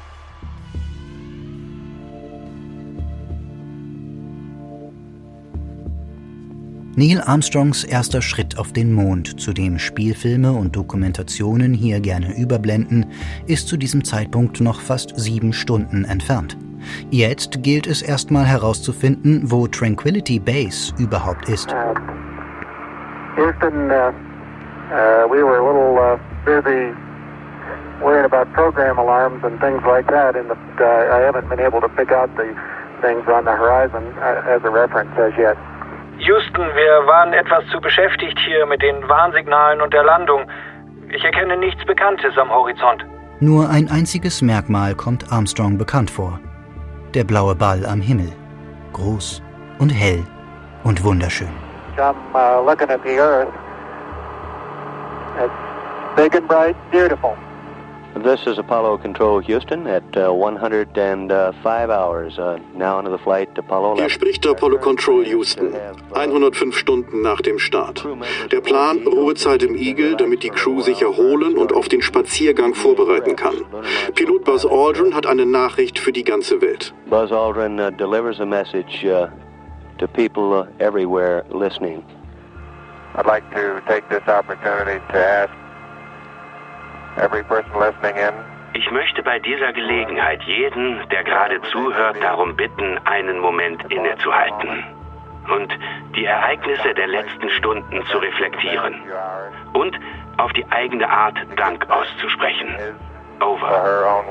Speaker 3: Neil Armstrongs erster Schritt auf den Mond, zu dem Spielfilme und Dokumentationen hier gerne überblenden, ist zu diesem Zeitpunkt noch fast sieben Stunden entfernt. Jetzt gilt es erstmal herauszufinden, wo Tranquility Base überhaupt ist.
Speaker 15: Uh, Houston, uh, uh, we were a little uh, busy worried about program alarms and things like that, and uh, I haven't been able to pick out the things on the horizon uh, as a reference as yet.
Speaker 2: Houston, wir waren etwas zu beschäftigt hier mit den Warnsignalen und der Landung. Ich erkenne nichts Bekanntes am Horizont.
Speaker 3: Nur ein einziges Merkmal kommt Armstrong bekannt vor. Der blaue Ball am Himmel. Groß und hell und wunderschön.
Speaker 15: I'm uh, looking at the Earth. It's big and bright, beautiful.
Speaker 14: This is Apollo Control Houston at uh, one hundred five hours, uh, now into the flight Apollo eleven.
Speaker 7: Hier spricht Apollo Control Houston, hundertfünf Stunden nach dem Start. Der Plan, Ruhezeit im Eagle, damit die Crew sich erholen und auf den Spaziergang vorbereiten kann. Pilot Buzz Aldrin hat eine Nachricht für die ganze Welt.
Speaker 14: Buzz Aldrin uh, delivers a message uh, to people uh, everywhere listening.
Speaker 12: I'd like to take this opportunity to ask every person listening in.
Speaker 9: Ich möchte bei dieser Gelegenheit jeden, der gerade zuhört, darum bitten, einen Moment innezuhalten und die Ereignisse der letzten Stunden zu reflektieren und auf die eigene Art Dank auszusprechen. Over.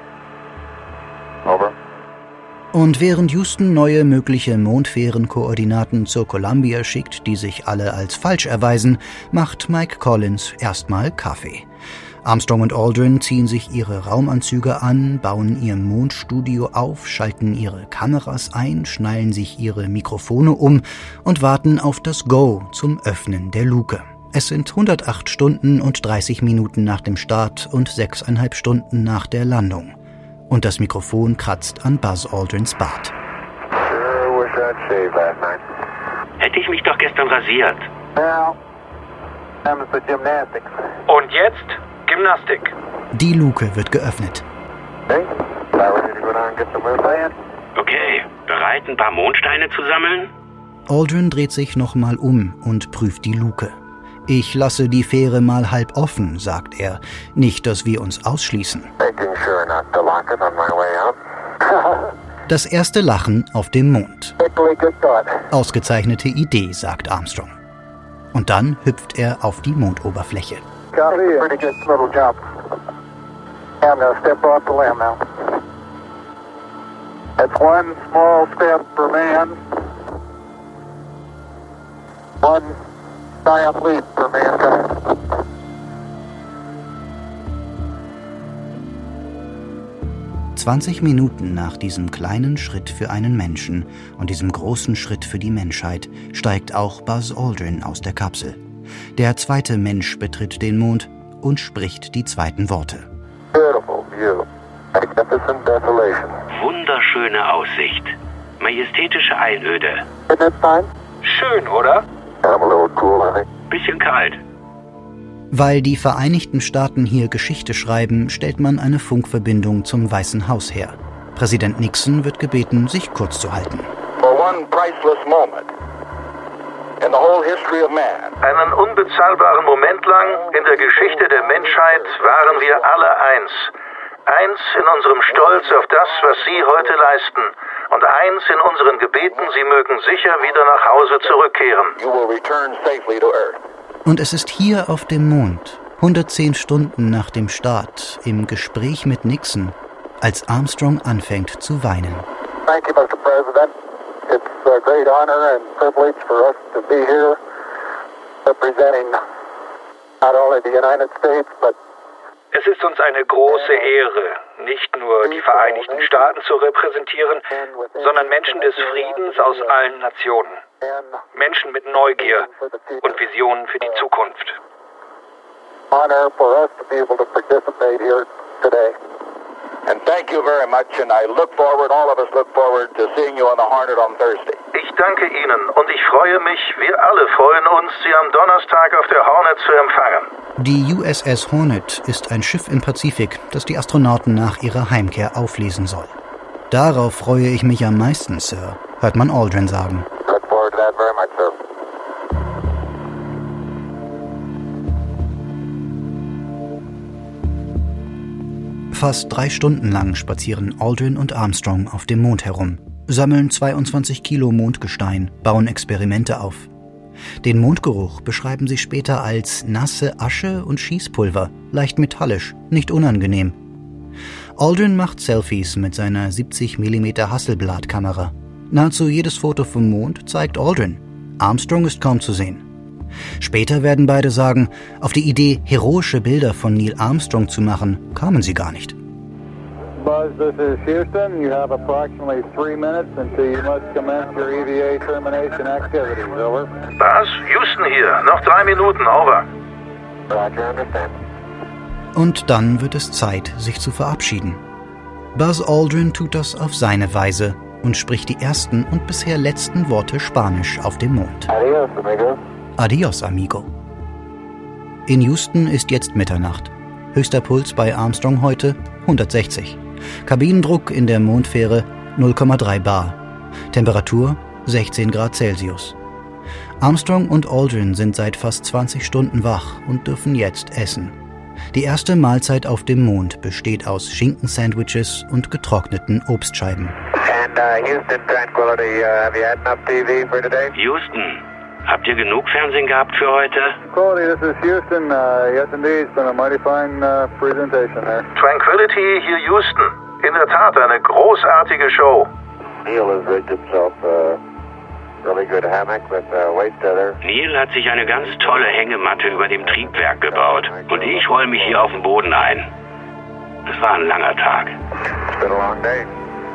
Speaker 12: Over.
Speaker 3: Und während Houston neue mögliche Mondfährenkoordinaten zur Columbia schickt, die sich alle als falsch erweisen, macht Mike Collins erstmal Kaffee. Armstrong und Aldrin ziehen sich ihre Raumanzüge an, bauen ihr Mondstudio auf, schalten ihre Kameras ein, schnallen sich ihre Mikrofone um und warten auf das Go zum Öffnen der Luke. Es sind hundertacht Stunden und dreißig Minuten nach dem Start und sechseinhalb Stunden nach der Landung. Und das Mikrofon kratzt an Buzz Aldrins Bart.
Speaker 12: Sure wish I'd shaved last night.
Speaker 9: Hätte ich mich doch gestern rasiert.
Speaker 12: Now, comes the gymnastics.
Speaker 2: Und jetzt Gymnastik.
Speaker 3: Die Luke wird geöffnet.
Speaker 12: Okay, about ready to go down and get some moon land.
Speaker 9: Okay, bereit, ein paar Mondsteine zu sammeln?
Speaker 3: Aldrin dreht sich nochmal um und prüft die Luke. Ich lasse die Fähre mal halb offen, sagt er. Nicht, dass wir uns ausschließen.
Speaker 12: Making sure not to lock it on my way out.
Speaker 3: Das erste Lachen auf dem Mond.
Speaker 12: Particularly good thought.
Speaker 3: Ausgezeichnete Idee, sagt Armstrong. Und dann hüpft er auf die Mondoberfläche.
Speaker 12: Copy. Pretty good little jump. I'm gonna step off the limb now. That's one small step for man. One giant leap for mankind.
Speaker 3: zwanzig Minuten nach diesem kleinen Schritt für einen Menschen und diesem großen Schritt für die Menschheit steigt auch Buzz Aldrin aus der Kapsel. Der zweite Mensch betritt den Mond und spricht die zweiten Worte.
Speaker 12: Beautiful view. Magnificent desolation.
Speaker 9: Wunderschöne Aussicht. Majestätische Einöde.
Speaker 12: Isn't that fine?
Speaker 2: Schön, oder?
Speaker 12: I'm a little cool, I think.
Speaker 9: Bisschen kalt.
Speaker 3: Weil die Vereinigten Staaten hier Geschichte schreiben, stellt man eine Funkverbindung zum Weißen Haus her. Präsident Nixon wird gebeten, sich kurz zu halten.
Speaker 12: For one priceless moment in the whole history of man.
Speaker 10: Einen unbezahlbaren Moment lang in der Geschichte der Menschheit waren wir alle eins. Eins in unserem Stolz auf das, was Sie heute leisten. Und eins in unseren Gebeten, Sie mögen sicher wieder nach Hause zurückkehren.
Speaker 12: You will return safely to Earth.
Speaker 3: Und es ist hier auf dem Mond, hundertzehn Stunden nach dem Start, im Gespräch mit Nixon, als Armstrong anfängt zu weinen.
Speaker 15: Thank you, Mister President. It's a great honor and privilege for us to be here representing not only the United States, but
Speaker 2: Es ist uns eine große Ehre, nicht nur die Vereinigten Staaten zu repräsentieren, sondern Menschen des Friedens aus allen Nationen. Menschen mit Neugier und Visionen für die Zukunft.
Speaker 15: honor for us to be able to participate here today.
Speaker 12: And thank you very much, and I look forward, all of us look forward to seeing you on the Hornet on Thursday.
Speaker 10: Ich danke Ihnen und ich freue mich, wir alle freuen uns, Sie am Donnerstag auf der Hornet zu empfangen.
Speaker 3: Die U S S Hornet ist ein Schiff im Pazifik, das die Astronauten nach ihrer Heimkehr auflesen soll. Darauf freue ich mich am meisten, Sir, hört man Aldrin sagen.
Speaker 12: Look forward to that very much, sir.
Speaker 3: Fast drei Stunden lang spazieren Aldrin und Armstrong auf dem Mond herum, sammeln zweiundzwanzig Kilo Mondgestein, bauen Experimente auf. Den Mondgeruch beschreiben sie später als nasse Asche und Schießpulver, leicht metallisch, nicht unangenehm. Aldrin macht Selfies mit seiner siebzig Millimeter Hasselblad-Kamera. Nahezu jedes Foto vom Mond zeigt Aldrin. Armstrong ist kaum zu sehen. Später werden beide sagen, auf die Idee, heroische Bilder von Neil Armstrong zu machen, kamen sie gar nicht.
Speaker 15: Buzz, this is Houston. You have approximately three minutes until you must commence your E V A termination activities. Over.
Speaker 10: Buzz, Houston hier. Noch drei Minuten, over.
Speaker 12: Roger, understand.
Speaker 3: Und dann wird es Zeit, sich zu verabschieden. Buzz Aldrin tut das auf seine Weise und spricht die ersten und bisher letzten Worte Spanisch auf dem Mond.
Speaker 12: Adios, amigo.
Speaker 3: Adios, amigo. In Houston ist jetzt Mitternacht. Höchster Puls bei Armstrong heute hundertsechzig. Kabinendruck in der Mondfähre null Komma drei Bar. Temperatur sechzehn Grad Celsius. Armstrong und Aldrin sind seit fast zwanzig Stunden wach und dürfen jetzt essen. Die erste Mahlzeit auf dem Mond besteht aus Schinkensandwiches und getrockneten Obstscheiben.
Speaker 12: And uh, Houston, Tranquility, uh, have you had enough T V for today?
Speaker 9: Houston, habt ihr genug Fernsehen gehabt für heute?
Speaker 15: Quality, this is Houston. Uh, yes, indeed. It's been a mighty fine uh, presentation there.
Speaker 10: Tranquility hier Houston. In der Tat eine großartige Show.
Speaker 12: Neil has rigged himself a really good hammock with a weight tether.
Speaker 9: Neil hat sich eine ganz tolle Hängematte über dem Triebwerk gebaut und ich roll mich hier auf den Boden ein. Es war ein langer Tag.
Speaker 12: It's been a long day.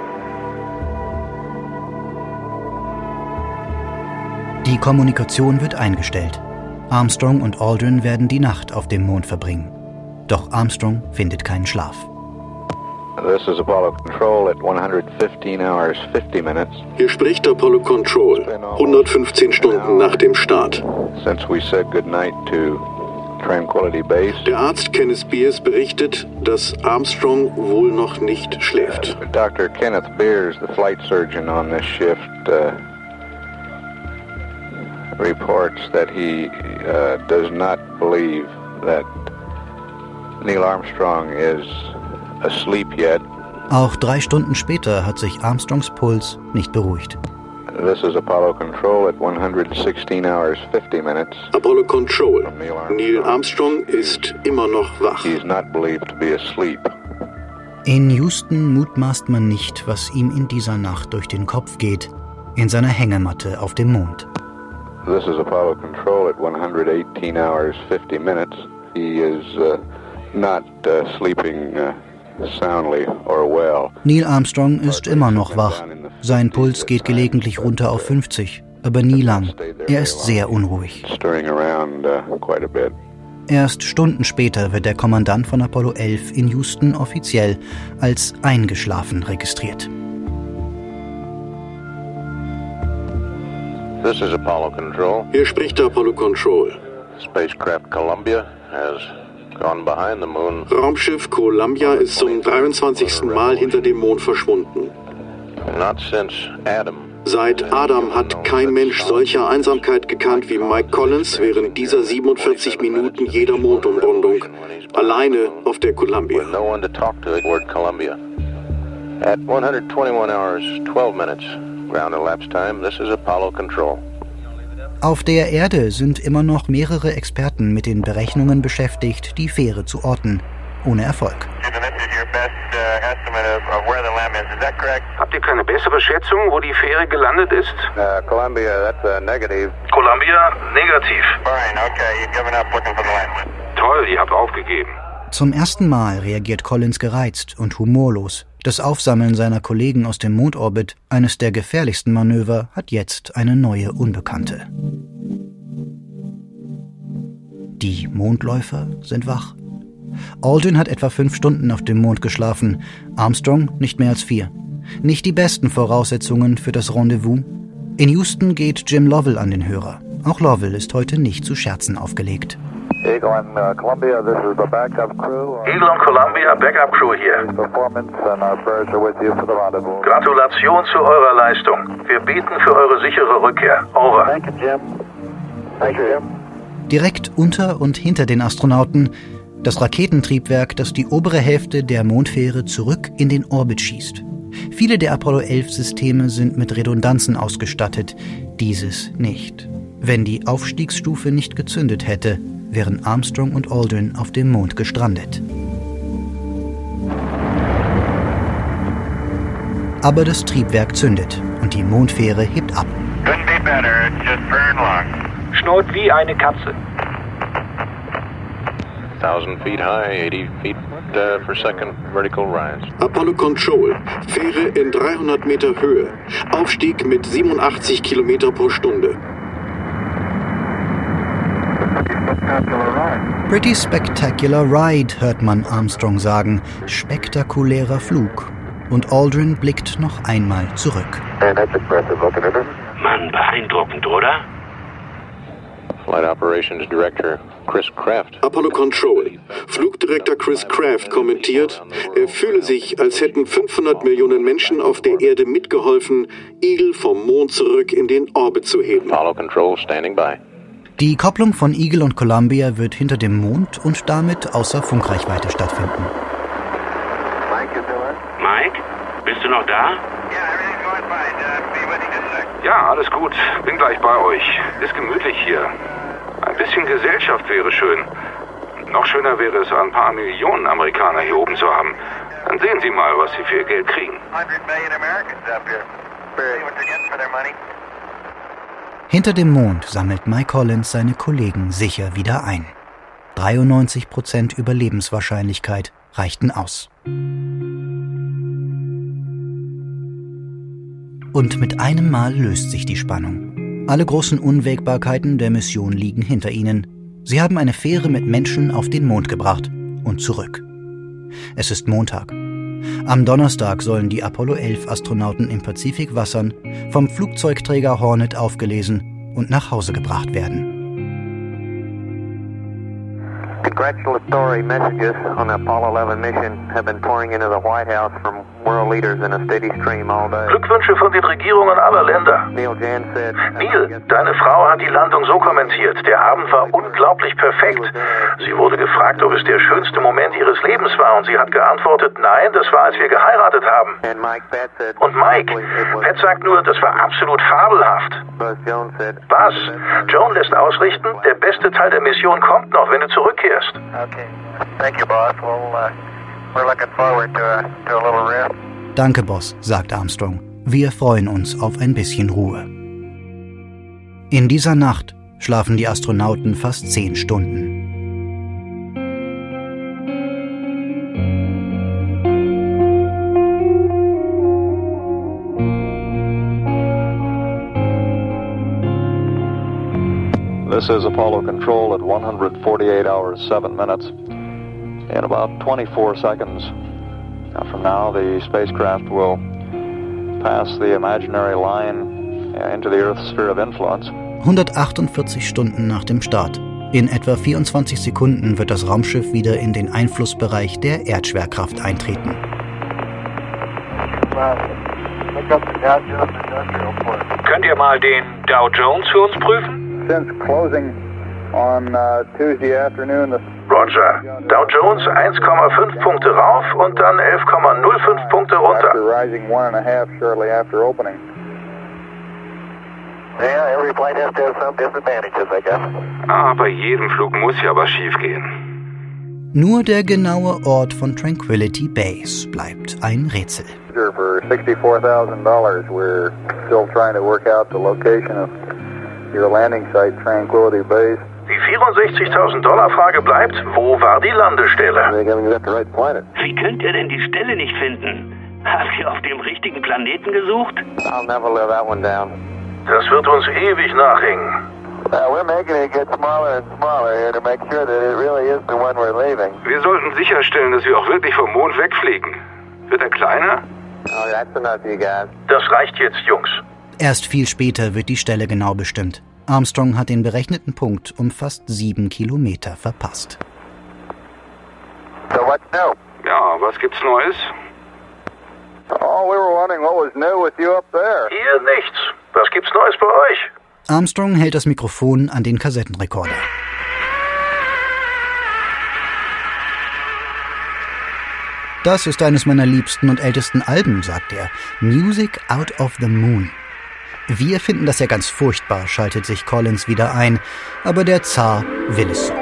Speaker 3: Die Kommunikation wird eingestellt. Armstrong und Aldrin werden die Nacht auf dem Mond verbringen. Doch Armstrong findet keinen Schlaf.
Speaker 13: This is Apollo Control at one hundred fifteen hours fifty minutes.
Speaker 7: Hier spricht Apollo Control, hundertfünfzehn Stunden nach dem Start.
Speaker 13: Since we said goodnight to Tranquility Base.
Speaker 7: Der Arzt Kenneth Beers berichtet, dass Armstrong wohl noch nicht schläft.
Speaker 13: Doctor Kenneth Beers, the flight surgeon on this shift, uh, reports that he uh, does not believe that Neil Armstrong is asleep yet.
Speaker 3: Auch drei Stunden später hat sich Armstrongs Puls nicht beruhigt.
Speaker 13: This is Apollo Control at one hundred sixteen hours fifty minutes.
Speaker 7: Apollo Control. Neil Armstrong ist immer noch wach.
Speaker 13: He is not believed to be asleep.
Speaker 3: In Houston mutmaßt man nicht, was ihm in dieser Nacht durch den Kopf geht, in seiner Hängematte auf dem Mond.
Speaker 13: This is Apollo Control at one hundred eighteen hours fifty minutes. He is uh, not uh, sleeping uh, soundly or well.
Speaker 3: Neil Armstrong ist immer noch wach. Sein Puls geht gelegentlich runter auf fünfzig, aber nie lang. Er ist sehr unruhig.
Speaker 13: Stirring around uh, quite a bit.
Speaker 3: Erst Stunden später wird der Kommandant von Apollo elf in Houston offiziell als eingeschlafen registriert.
Speaker 12: This is Apollo Control.
Speaker 7: Hier spricht Apollo Control.
Speaker 12: Spacecraft Columbia has gone behind the moon.
Speaker 7: Raumschiff Columbia ist zum dreiundzwanzigsten Mal hinter dem Mond verschwunden.
Speaker 12: Not since Adam
Speaker 7: Seit Adam hat kein Mensch solcher Einsamkeit gekannt wie Mike Collins während dieser siebenundvierzig Minuten jeder Mondumrundung. Alleine auf der Columbia.
Speaker 12: No one to talk to aboard Columbia. At one hundred twenty-one hours, twelve minutes ground elapsed time, this is Apollo Control.
Speaker 3: Auf der Erde sind immer noch mehrere Experten mit den Berechnungen beschäftigt, die Fähre zu orten. Ohne Erfolg.
Speaker 4: Habt ihr keine bessere Schätzung, wo die Fähre gelandet ist?
Speaker 13: Uh, Columbia, that's a negative.
Speaker 10: Columbia, negativ.
Speaker 12: Fine, okay, you've given up looking for the land.
Speaker 4: Toll, ihr habt aufgegeben.
Speaker 3: Zum ersten Mal reagiert Collins gereizt und humorlos. Das Aufsammeln seiner Kollegen aus dem Mondorbit, eines der gefährlichsten Manöver, hat jetzt eine neue Unbekannte. Die Mondläufer sind wach. Aldrin hat etwa fünf Stunden auf dem Mond geschlafen, Armstrong nicht mehr als vier. Nicht die besten Voraussetzungen für das Rendezvous. In Houston geht Jim Lovell an den Hörer. Auch Lovell ist heute nicht zu Scherzen aufgelegt.
Speaker 12: Eagle and uh, Columbia, this is the backup crew.
Speaker 10: Eagle und Columbia, Backup Crew hier.
Speaker 12: Performance and our prayers are with you for the rendezvous.
Speaker 10: Gratulation zu eurer Leistung. Wir beten für eure sichere Rückkehr. Over.
Speaker 15: Thank you, Jim. Thank you, Jim.
Speaker 3: Direkt unter und hinter den Astronauten das Raketentriebwerk, das die obere Hälfte der Mondfähre zurück in den Orbit schießt. Viele der Apollo elf Systeme sind mit Redundanzen ausgestattet, dieses nicht. Wenn die Aufstiegsstufe nicht gezündet hätte, wären Armstrong und Aldrin auf dem Mond gestrandet. Aber das Triebwerk zündet und die Mondfähre hebt ab.
Speaker 12: Couldn't be better, it's just purring along.
Speaker 2: Schnurrt wie eine Katze.
Speaker 12: Thousand feet high, eighty feet uh, per second vertical rise.
Speaker 7: Apollo Control, Fähre in dreihundert Meter Höhe, Aufstieg mit siebenundachtzig Kilometer pro Stunde.
Speaker 3: Pretty spectacular ride, hört man Armstrong sagen. Spektakulärer Flug. Und Aldrin blickt noch einmal zurück.
Speaker 9: Mann, beeindruckend, oder?
Speaker 12: Flight Operations Director Chris Kraft.
Speaker 7: Apollo Control. Flugdirektor Chris Kraft kommentiert, er fühle sich, als hätten fünfhundert Millionen Menschen auf der Erde mitgeholfen, Eagle vom Mond zurück in den Orbit zu heben.
Speaker 12: Apollo Control standing by.
Speaker 3: Die Kopplung von Eagle und Columbia wird hinter dem Mond und damit außer Funkreichweite stattfinden.
Speaker 9: Mike, bist du noch da?
Speaker 4: Ja, alles gut. Bin gleich bei euch. Ist gemütlich hier. Ein bisschen Gesellschaft wäre schön. Noch schöner wäre es, ein paar Millionen Amerikaner hier oben zu haben. Dann sehen Sie mal, was Sie für Ihr Geld kriegen.
Speaker 3: Hinter dem Mond sammelt Mike Collins seine Kollegen sicher wieder ein. dreiundneunzig Prozent Überlebenswahrscheinlichkeit reichten aus. Und mit einem Mal löst sich die Spannung. Alle großen Unwägbarkeiten der Mission liegen hinter ihnen. Sie haben eine Fähre mit Menschen auf den Mond gebracht und zurück. Es ist Montag. Am Donnerstag sollen die Apollo elf Astronauten im Pazifikwassern vom Flugzeugträger Hornet aufgelesen und nach Hause gebracht werden.
Speaker 12: Congratulatory messages on the Apollo eleven mission have been pouring into the White House from world leaders in a steady stream all day.
Speaker 10: Glückwünsche von den Regierungen aller Länder.
Speaker 12: Neil Jan said,
Speaker 10: Neil, deine Frau hat die Landung so kommentiert. Der Abend war unglaublich perfekt. Sie wurde gefragt, ob es der schönste Moment ihres Lebens war, und sie hat geantwortet, nein, das war, als wir geheiratet haben.
Speaker 12: and Mike Pat said,
Speaker 10: Und Mike, Pat sagt nur, das war absolut fabelhaft.
Speaker 12: Buzz Jones said,
Speaker 10: Was? Joan lässt ausrichten, der beste Teil der Mission kommt noch, wenn du zurückkehrst.
Speaker 12: okay, thank you, boss. Well, uh, we're looking forward to a, to a little rest.
Speaker 3: Danke, Boss, sagt Armstrong. Wir freuen uns auf ein bisschen Ruhe. In dieser Nacht schlafen die Astronauten fast zehn Stunden.
Speaker 8: This is Apollo Control at one hundred forty-eight hours, seven minutes. In about twenty-four seconds now from now, the spacecraft will pass the imaginary line into the Earth's sphere of influence.
Speaker 3: hundertachtundvierzig Stunden nach dem Start. In etwa vierundzwanzig Sekunden wird das Raumschiff wieder in den Einflussbereich der Erdschwerkraft eintreten.
Speaker 2: Könnt ihr mal den Dow Jones für uns prüfen?
Speaker 16: Since closing on uh, Tuesday afternoon, the
Speaker 10: Roger. Dow Jones eins Komma fünf Punkte rauf und dann elf Komma null fünf Punkte runter.
Speaker 16: After rising one and a half shortly after opening.
Speaker 12: Yeah, every flight has to have some disadvantages, I guess.
Speaker 4: Ah, bei jedem Flug muss ja was schiefgehen.
Speaker 3: Nur der genaue Ort von Tranquility Base bleibt ein Rätsel.
Speaker 16: For sixty-four thousand dollars, we're still trying to work out the location of your landing site, Tranquility Base.
Speaker 10: Die vierundsechzigtausend Dollar Frage bleibt, wo war die Landestelle?
Speaker 9: Wie könnt ihr denn die Stelle nicht finden? Habt ihr auf dem richtigen Planeten gesucht?
Speaker 12: I'll never live that one down.
Speaker 10: Das wird uns ewig nachhängen.
Speaker 12: Uh, we're making it get smaller and smaller here to make sure that it really is the one we're leaving.
Speaker 4: Wir sollten sicherstellen, dass wir auch wirklich vom Mond wegfliegen. Wird er kleiner?
Speaker 12: Oh, that's enough, you guys.
Speaker 10: Das reicht jetzt, Jungs.
Speaker 3: Erst viel später wird die Stelle genau bestimmt. Armstrong hat den berechneten Punkt um fast sieben Kilometer verpasst.
Speaker 12: So what's new?
Speaker 4: Ja, was gibt's Neues?
Speaker 16: Oh, we were wondering what was new with you up there.
Speaker 10: Hier nichts. Was gibt's Neues bei euch?
Speaker 3: Armstrong hält das Mikrofon an den Kassettenrekorder. Das ist eines meiner liebsten und ältesten Alben, sagt er. Music Out of the Moon. Wir finden das ja ganz furchtbar, schaltet sich Collins wieder ein, aber der Zar will es so.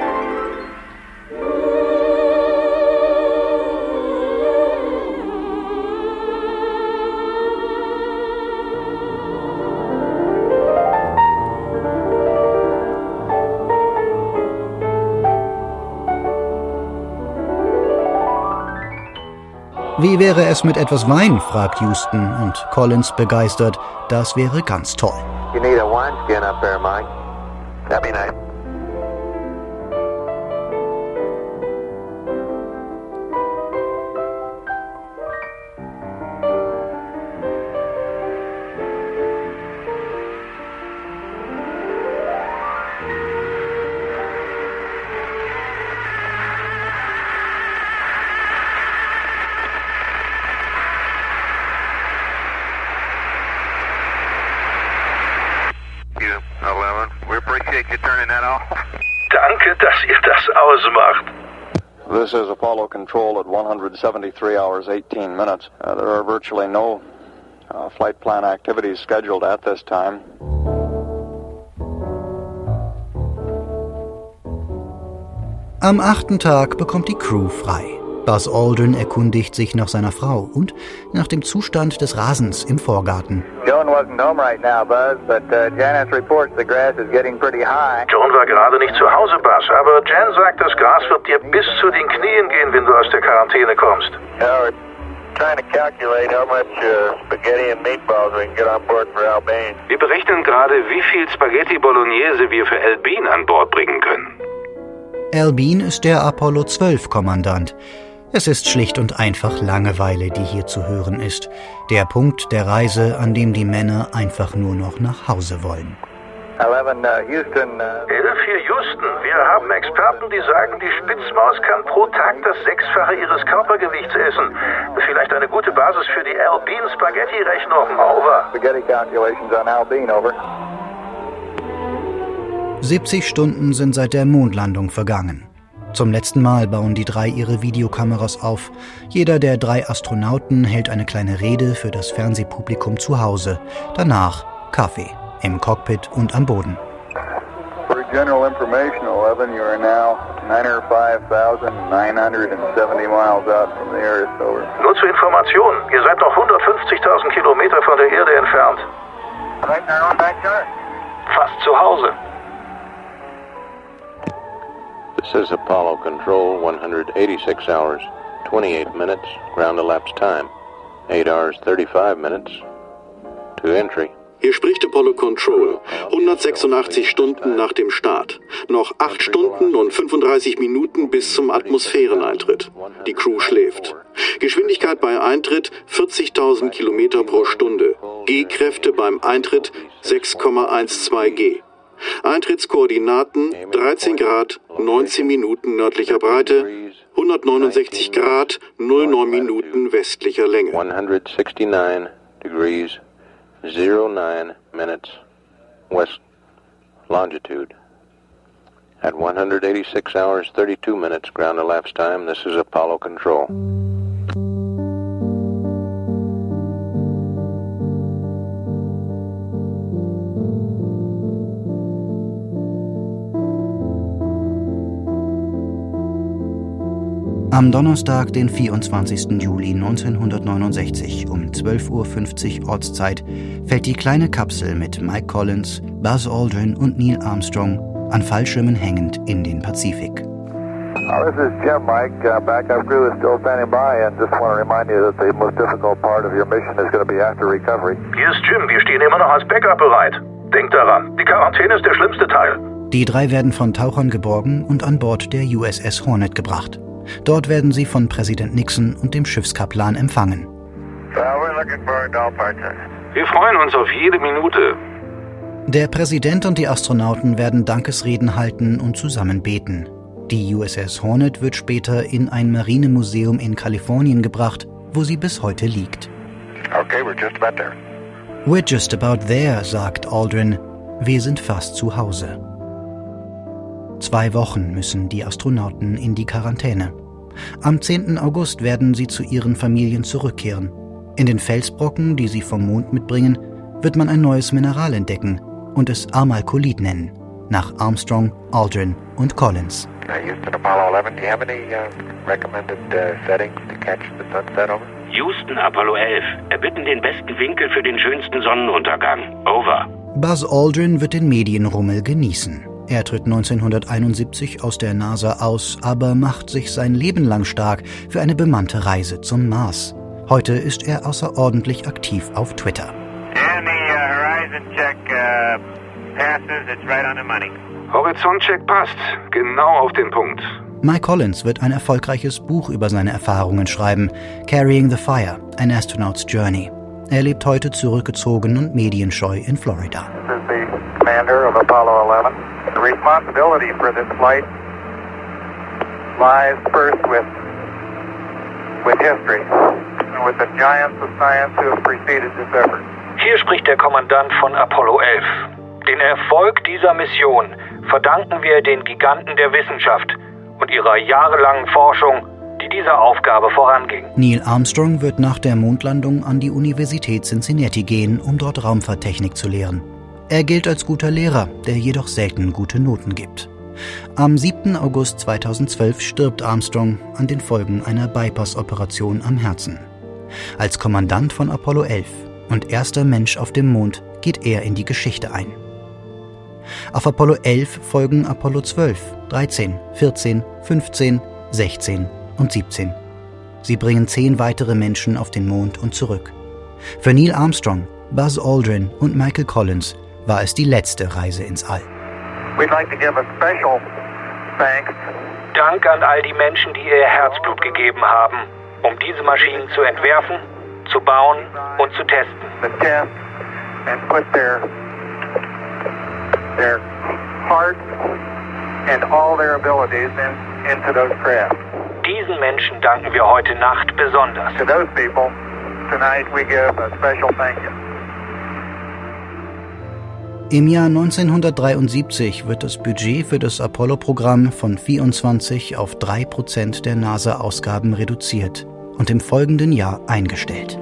Speaker 3: Wie wäre es mit etwas Wein, fragt Houston, und Collins begeistert, das wäre ganz toll.
Speaker 12: You need a wineskin up there, Mike. That'd be nice.
Speaker 10: Danke, dass ihr das ausmacht.
Speaker 8: This is Apollo Control at one hundred seventy-three hours, eighteen minutes. Uh, there are virtually no uh, flight plan activities scheduled at this time.
Speaker 3: Am achten Tag bekommt die Crew frei. Buzz Aldrin erkundigt sich nach seiner Frau und nach dem Zustand des Rasens im Vorgarten.
Speaker 16: Joan wasn't home right now, Buzz, but uh, Janice reports the grass is getting pretty high.
Speaker 10: Joan war gerade nicht zu Hause, Buzz, aber Jan sagt, das Gras wird dir bis zu den Knien gehen, wenn du aus der Quarantäne kommst.
Speaker 12: Yeah, we're trying to calculate how much uh, spaghetti and meatballs we can get on board for Al Bean.
Speaker 4: Wir berechnen gerade, wie viel Spaghetti Bolognese wir für Al Bean an Bord bringen können.
Speaker 3: Al Bean ist der Apollo zwölf Kommandant. Es ist schlicht und einfach Langeweile, die hier zu hören ist. Der Punkt der Reise, an dem die Männer einfach nur noch nach Hause wollen.
Speaker 16: Eleven, uh, Houston. Uh...
Speaker 10: elf hier Houston. Wir haben Experten, die sagen, die Spitzmaus kann pro Tag das Sechsfache ihres Körpergewichts essen. Vielleicht eine gute Basis für die Al Bean Spaghetti-Rechnung. Over.
Speaker 16: Spaghetti calculations on Al Bean, over.
Speaker 3: siebzig Stunden sind seit der Mondlandung vergangen. Zum letzten Mal bauen die drei ihre Videokameras auf. Jeder der drei Astronauten hält eine kleine Rede für das Fernsehpublikum zu Hause. Danach Kaffee im Cockpit und am Boden.
Speaker 16: For general information, eleven, you are now nine hundred five thousand nine hundred seventy miles out from the Earth, over.
Speaker 10: Nur zur Information, ihr seid noch hundertfünfzigtausend Kilometer von der Erde entfernt.
Speaker 16: Right in our own backyard.
Speaker 2: Fast zu Hause.
Speaker 14: This is Apollo Control, one hundred eighty-six hours, twenty-eight minutes, ground elapsed time, eight hours, thirty-five minutes, to entry.
Speaker 7: Hier spricht Apollo Control, hundertsechsundachtzig Stunden nach dem Start. Noch acht Stunden und fünfunddreißig Minuten bis zum Atmosphäreneintritt. Die Crew schläft. Geschwindigkeit bei Eintritt vierzigtausend Kilometer pro Stunde. G-Kräfte beim Eintritt sechs Komma zwölf G. Eintrittskoordinaten dreizehn Grad, neunzehn Minuten nördlicher Breite, hundertneunundsechzig Grad, null neun Minuten westlicher Länge.
Speaker 14: one sixty-nine degrees, zero nine minutes west longitude. At one hundred eighty-six hours, thirty-two minutes ground elapsed time, this is Apollo Control.
Speaker 3: Am Donnerstag, den vierundzwanzigsten Juli neunzehnhundertneunundsechzig um zwölf Uhr fünfzig Ortszeit fällt die kleine Kapsel mit Mike Collins, Buzz Aldrin und Neil Armstrong an Fallschirmen hängend in den Pazifik.
Speaker 17: Uh, this is Jim, Mike. Uh, backup crew is still standing by, and just want to remind you that the most difficult part of your mission is going to be after recovery.
Speaker 10: Hier ist Jim, wir stehen immer noch als Backup bereit. Denkt daran, die Quarantäne ist der schlimmste Teil.
Speaker 3: Die drei werden von Tauchern geborgen und an Bord der U S S Hornet gebracht. Dort werden sie von Präsident Nixon und dem Schiffskaplan empfangen.
Speaker 4: Wir freuen uns auf jede Minute.
Speaker 3: Der Präsident und die Astronauten werden Dankesreden halten und zusammen beten. Die U S S Hornet wird später in ein Marinemuseum in Kalifornien gebracht, wo sie bis heute liegt.
Speaker 17: Okay, we're just about there.
Speaker 3: We're just about there, sagt Aldrin. Wir sind fast zu Hause. Zwei Wochen müssen die Astronauten in die Quarantäne. Am zehnten August werden sie zu ihren Familien zurückkehren. In den Felsbrocken, die sie vom Mond mitbringen, wird man ein neues Mineral entdecken und es Amalkolit nennen, nach Armstrong, Aldrin und Collins.
Speaker 12: Houston, Apollo eleven, do you have any uh, recommended uh, settings to catch the sunset over?
Speaker 9: Houston, Apollo elf, erbitten den besten Winkel für den schönsten Sonnenuntergang. Over.
Speaker 3: Buzz Aldrin wird den Medienrummel genießen. Er tritt neunzehnhunderteinundsiebzig aus der NASA aus, aber macht sich sein Leben lang stark für eine bemannte Reise zum Mars. Heute ist er außerordentlich aktiv auf Twitter.
Speaker 12: And the uh, horizon check uh, passes, it's right on the money.
Speaker 4: Horizontcheck passt, genau auf den Punkt.
Speaker 3: Mike Collins wird ein erfolgreiches Buch über seine Erfahrungen schreiben, Carrying the Fire, An Astronaut's Journey. Er lebt heute zurückgezogen und medienscheu in Florida.
Speaker 15: This is the commander of Apollo eleven. The responsibility for this flight lies first with, with history, and with the giants of science who have preceded this effort.
Speaker 2: Hier spricht der Kommandant von Apollo elf. Den Erfolg dieser Mission verdanken wir den Giganten der Wissenschaft und ihrer jahrelangen Forschung, die dieser Aufgabe voranging.
Speaker 3: Neil Armstrong wird nach der Mondlandung an die Universität Cincinnati gehen, um dort Raumfahrttechnik zu lehren. Er gilt als guter Lehrer, der jedoch selten gute Noten gibt. Am siebten August zweitausendzwölf stirbt Armstrong an den Folgen einer Bypass-Operation am Herzen. Als Kommandant von Apollo elf und erster Mensch auf dem Mond geht er in die Geschichte ein. Auf Apollo elf folgen Apollo zwölf, dreizehn, vierzehn, fünfzehn, sechzehn und siebzehn. Sie bringen zehn weitere Menschen auf den Mond und zurück. Für Neil Armstrong, Buzz Aldrin und Michael Collins war es die letzte Reise ins All.
Speaker 15: We'd like to give a special thanks.
Speaker 2: Dank an all die Menschen, die ihr Herzblut gegeben haben, um diese Maschinen zu entwerfen, zu bauen und zu testen.
Speaker 15: The test and put their their hearts and all their abilities in, into those craft.
Speaker 2: Diesen Menschen danken wir heute Nacht besonders.
Speaker 15: To those people, tonight we give a special thank you.
Speaker 3: Im Jahr neunzehnhundertdreiundsiebzig wird das Budget für das Apollo-Programm von vierundzwanzig auf drei Prozent der NASA-Ausgaben reduziert und im folgenden Jahr eingestellt.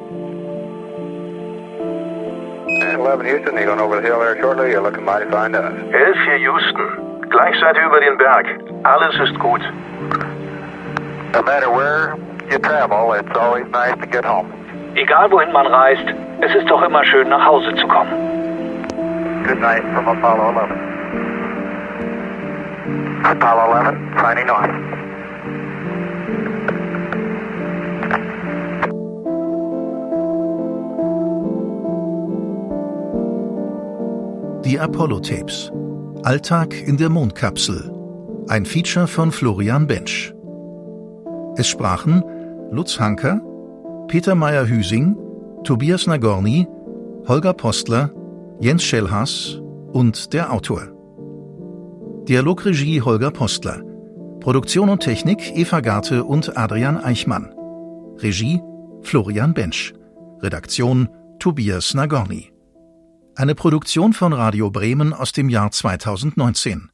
Speaker 1: eleven Houston, you're going over the hill there shortly. You're looking mighty fine to us.
Speaker 10: elf hier Houston. Gleich seid ihr über den Berg. Alles ist gut.
Speaker 17: No matter where you travel, it's always nice to get home.
Speaker 2: Egal wohin man reist, es ist doch immer schön, nach Hause zu kommen.
Speaker 15: Good night from Apollo eleven.
Speaker 17: Apollo eleven, signing off.
Speaker 6: Die Apollo-Tapes. Alltag in der Mondkapsel. Ein Feature von Florian Bensch. Es sprachen Lutz Hanker, Peter Meyer-Hüsing, Tobias Nagorny, Holger Postler, Jens Schellhaas und der Autor. Dialogregie Holger Postler. Produktion und Technik Eva Garte und Adrian Eichmann. Regie Florian Bensch. Redaktion Tobias Nagorny. Eine Produktion von Radio Bremen aus dem Jahr zweitausendneunzehn.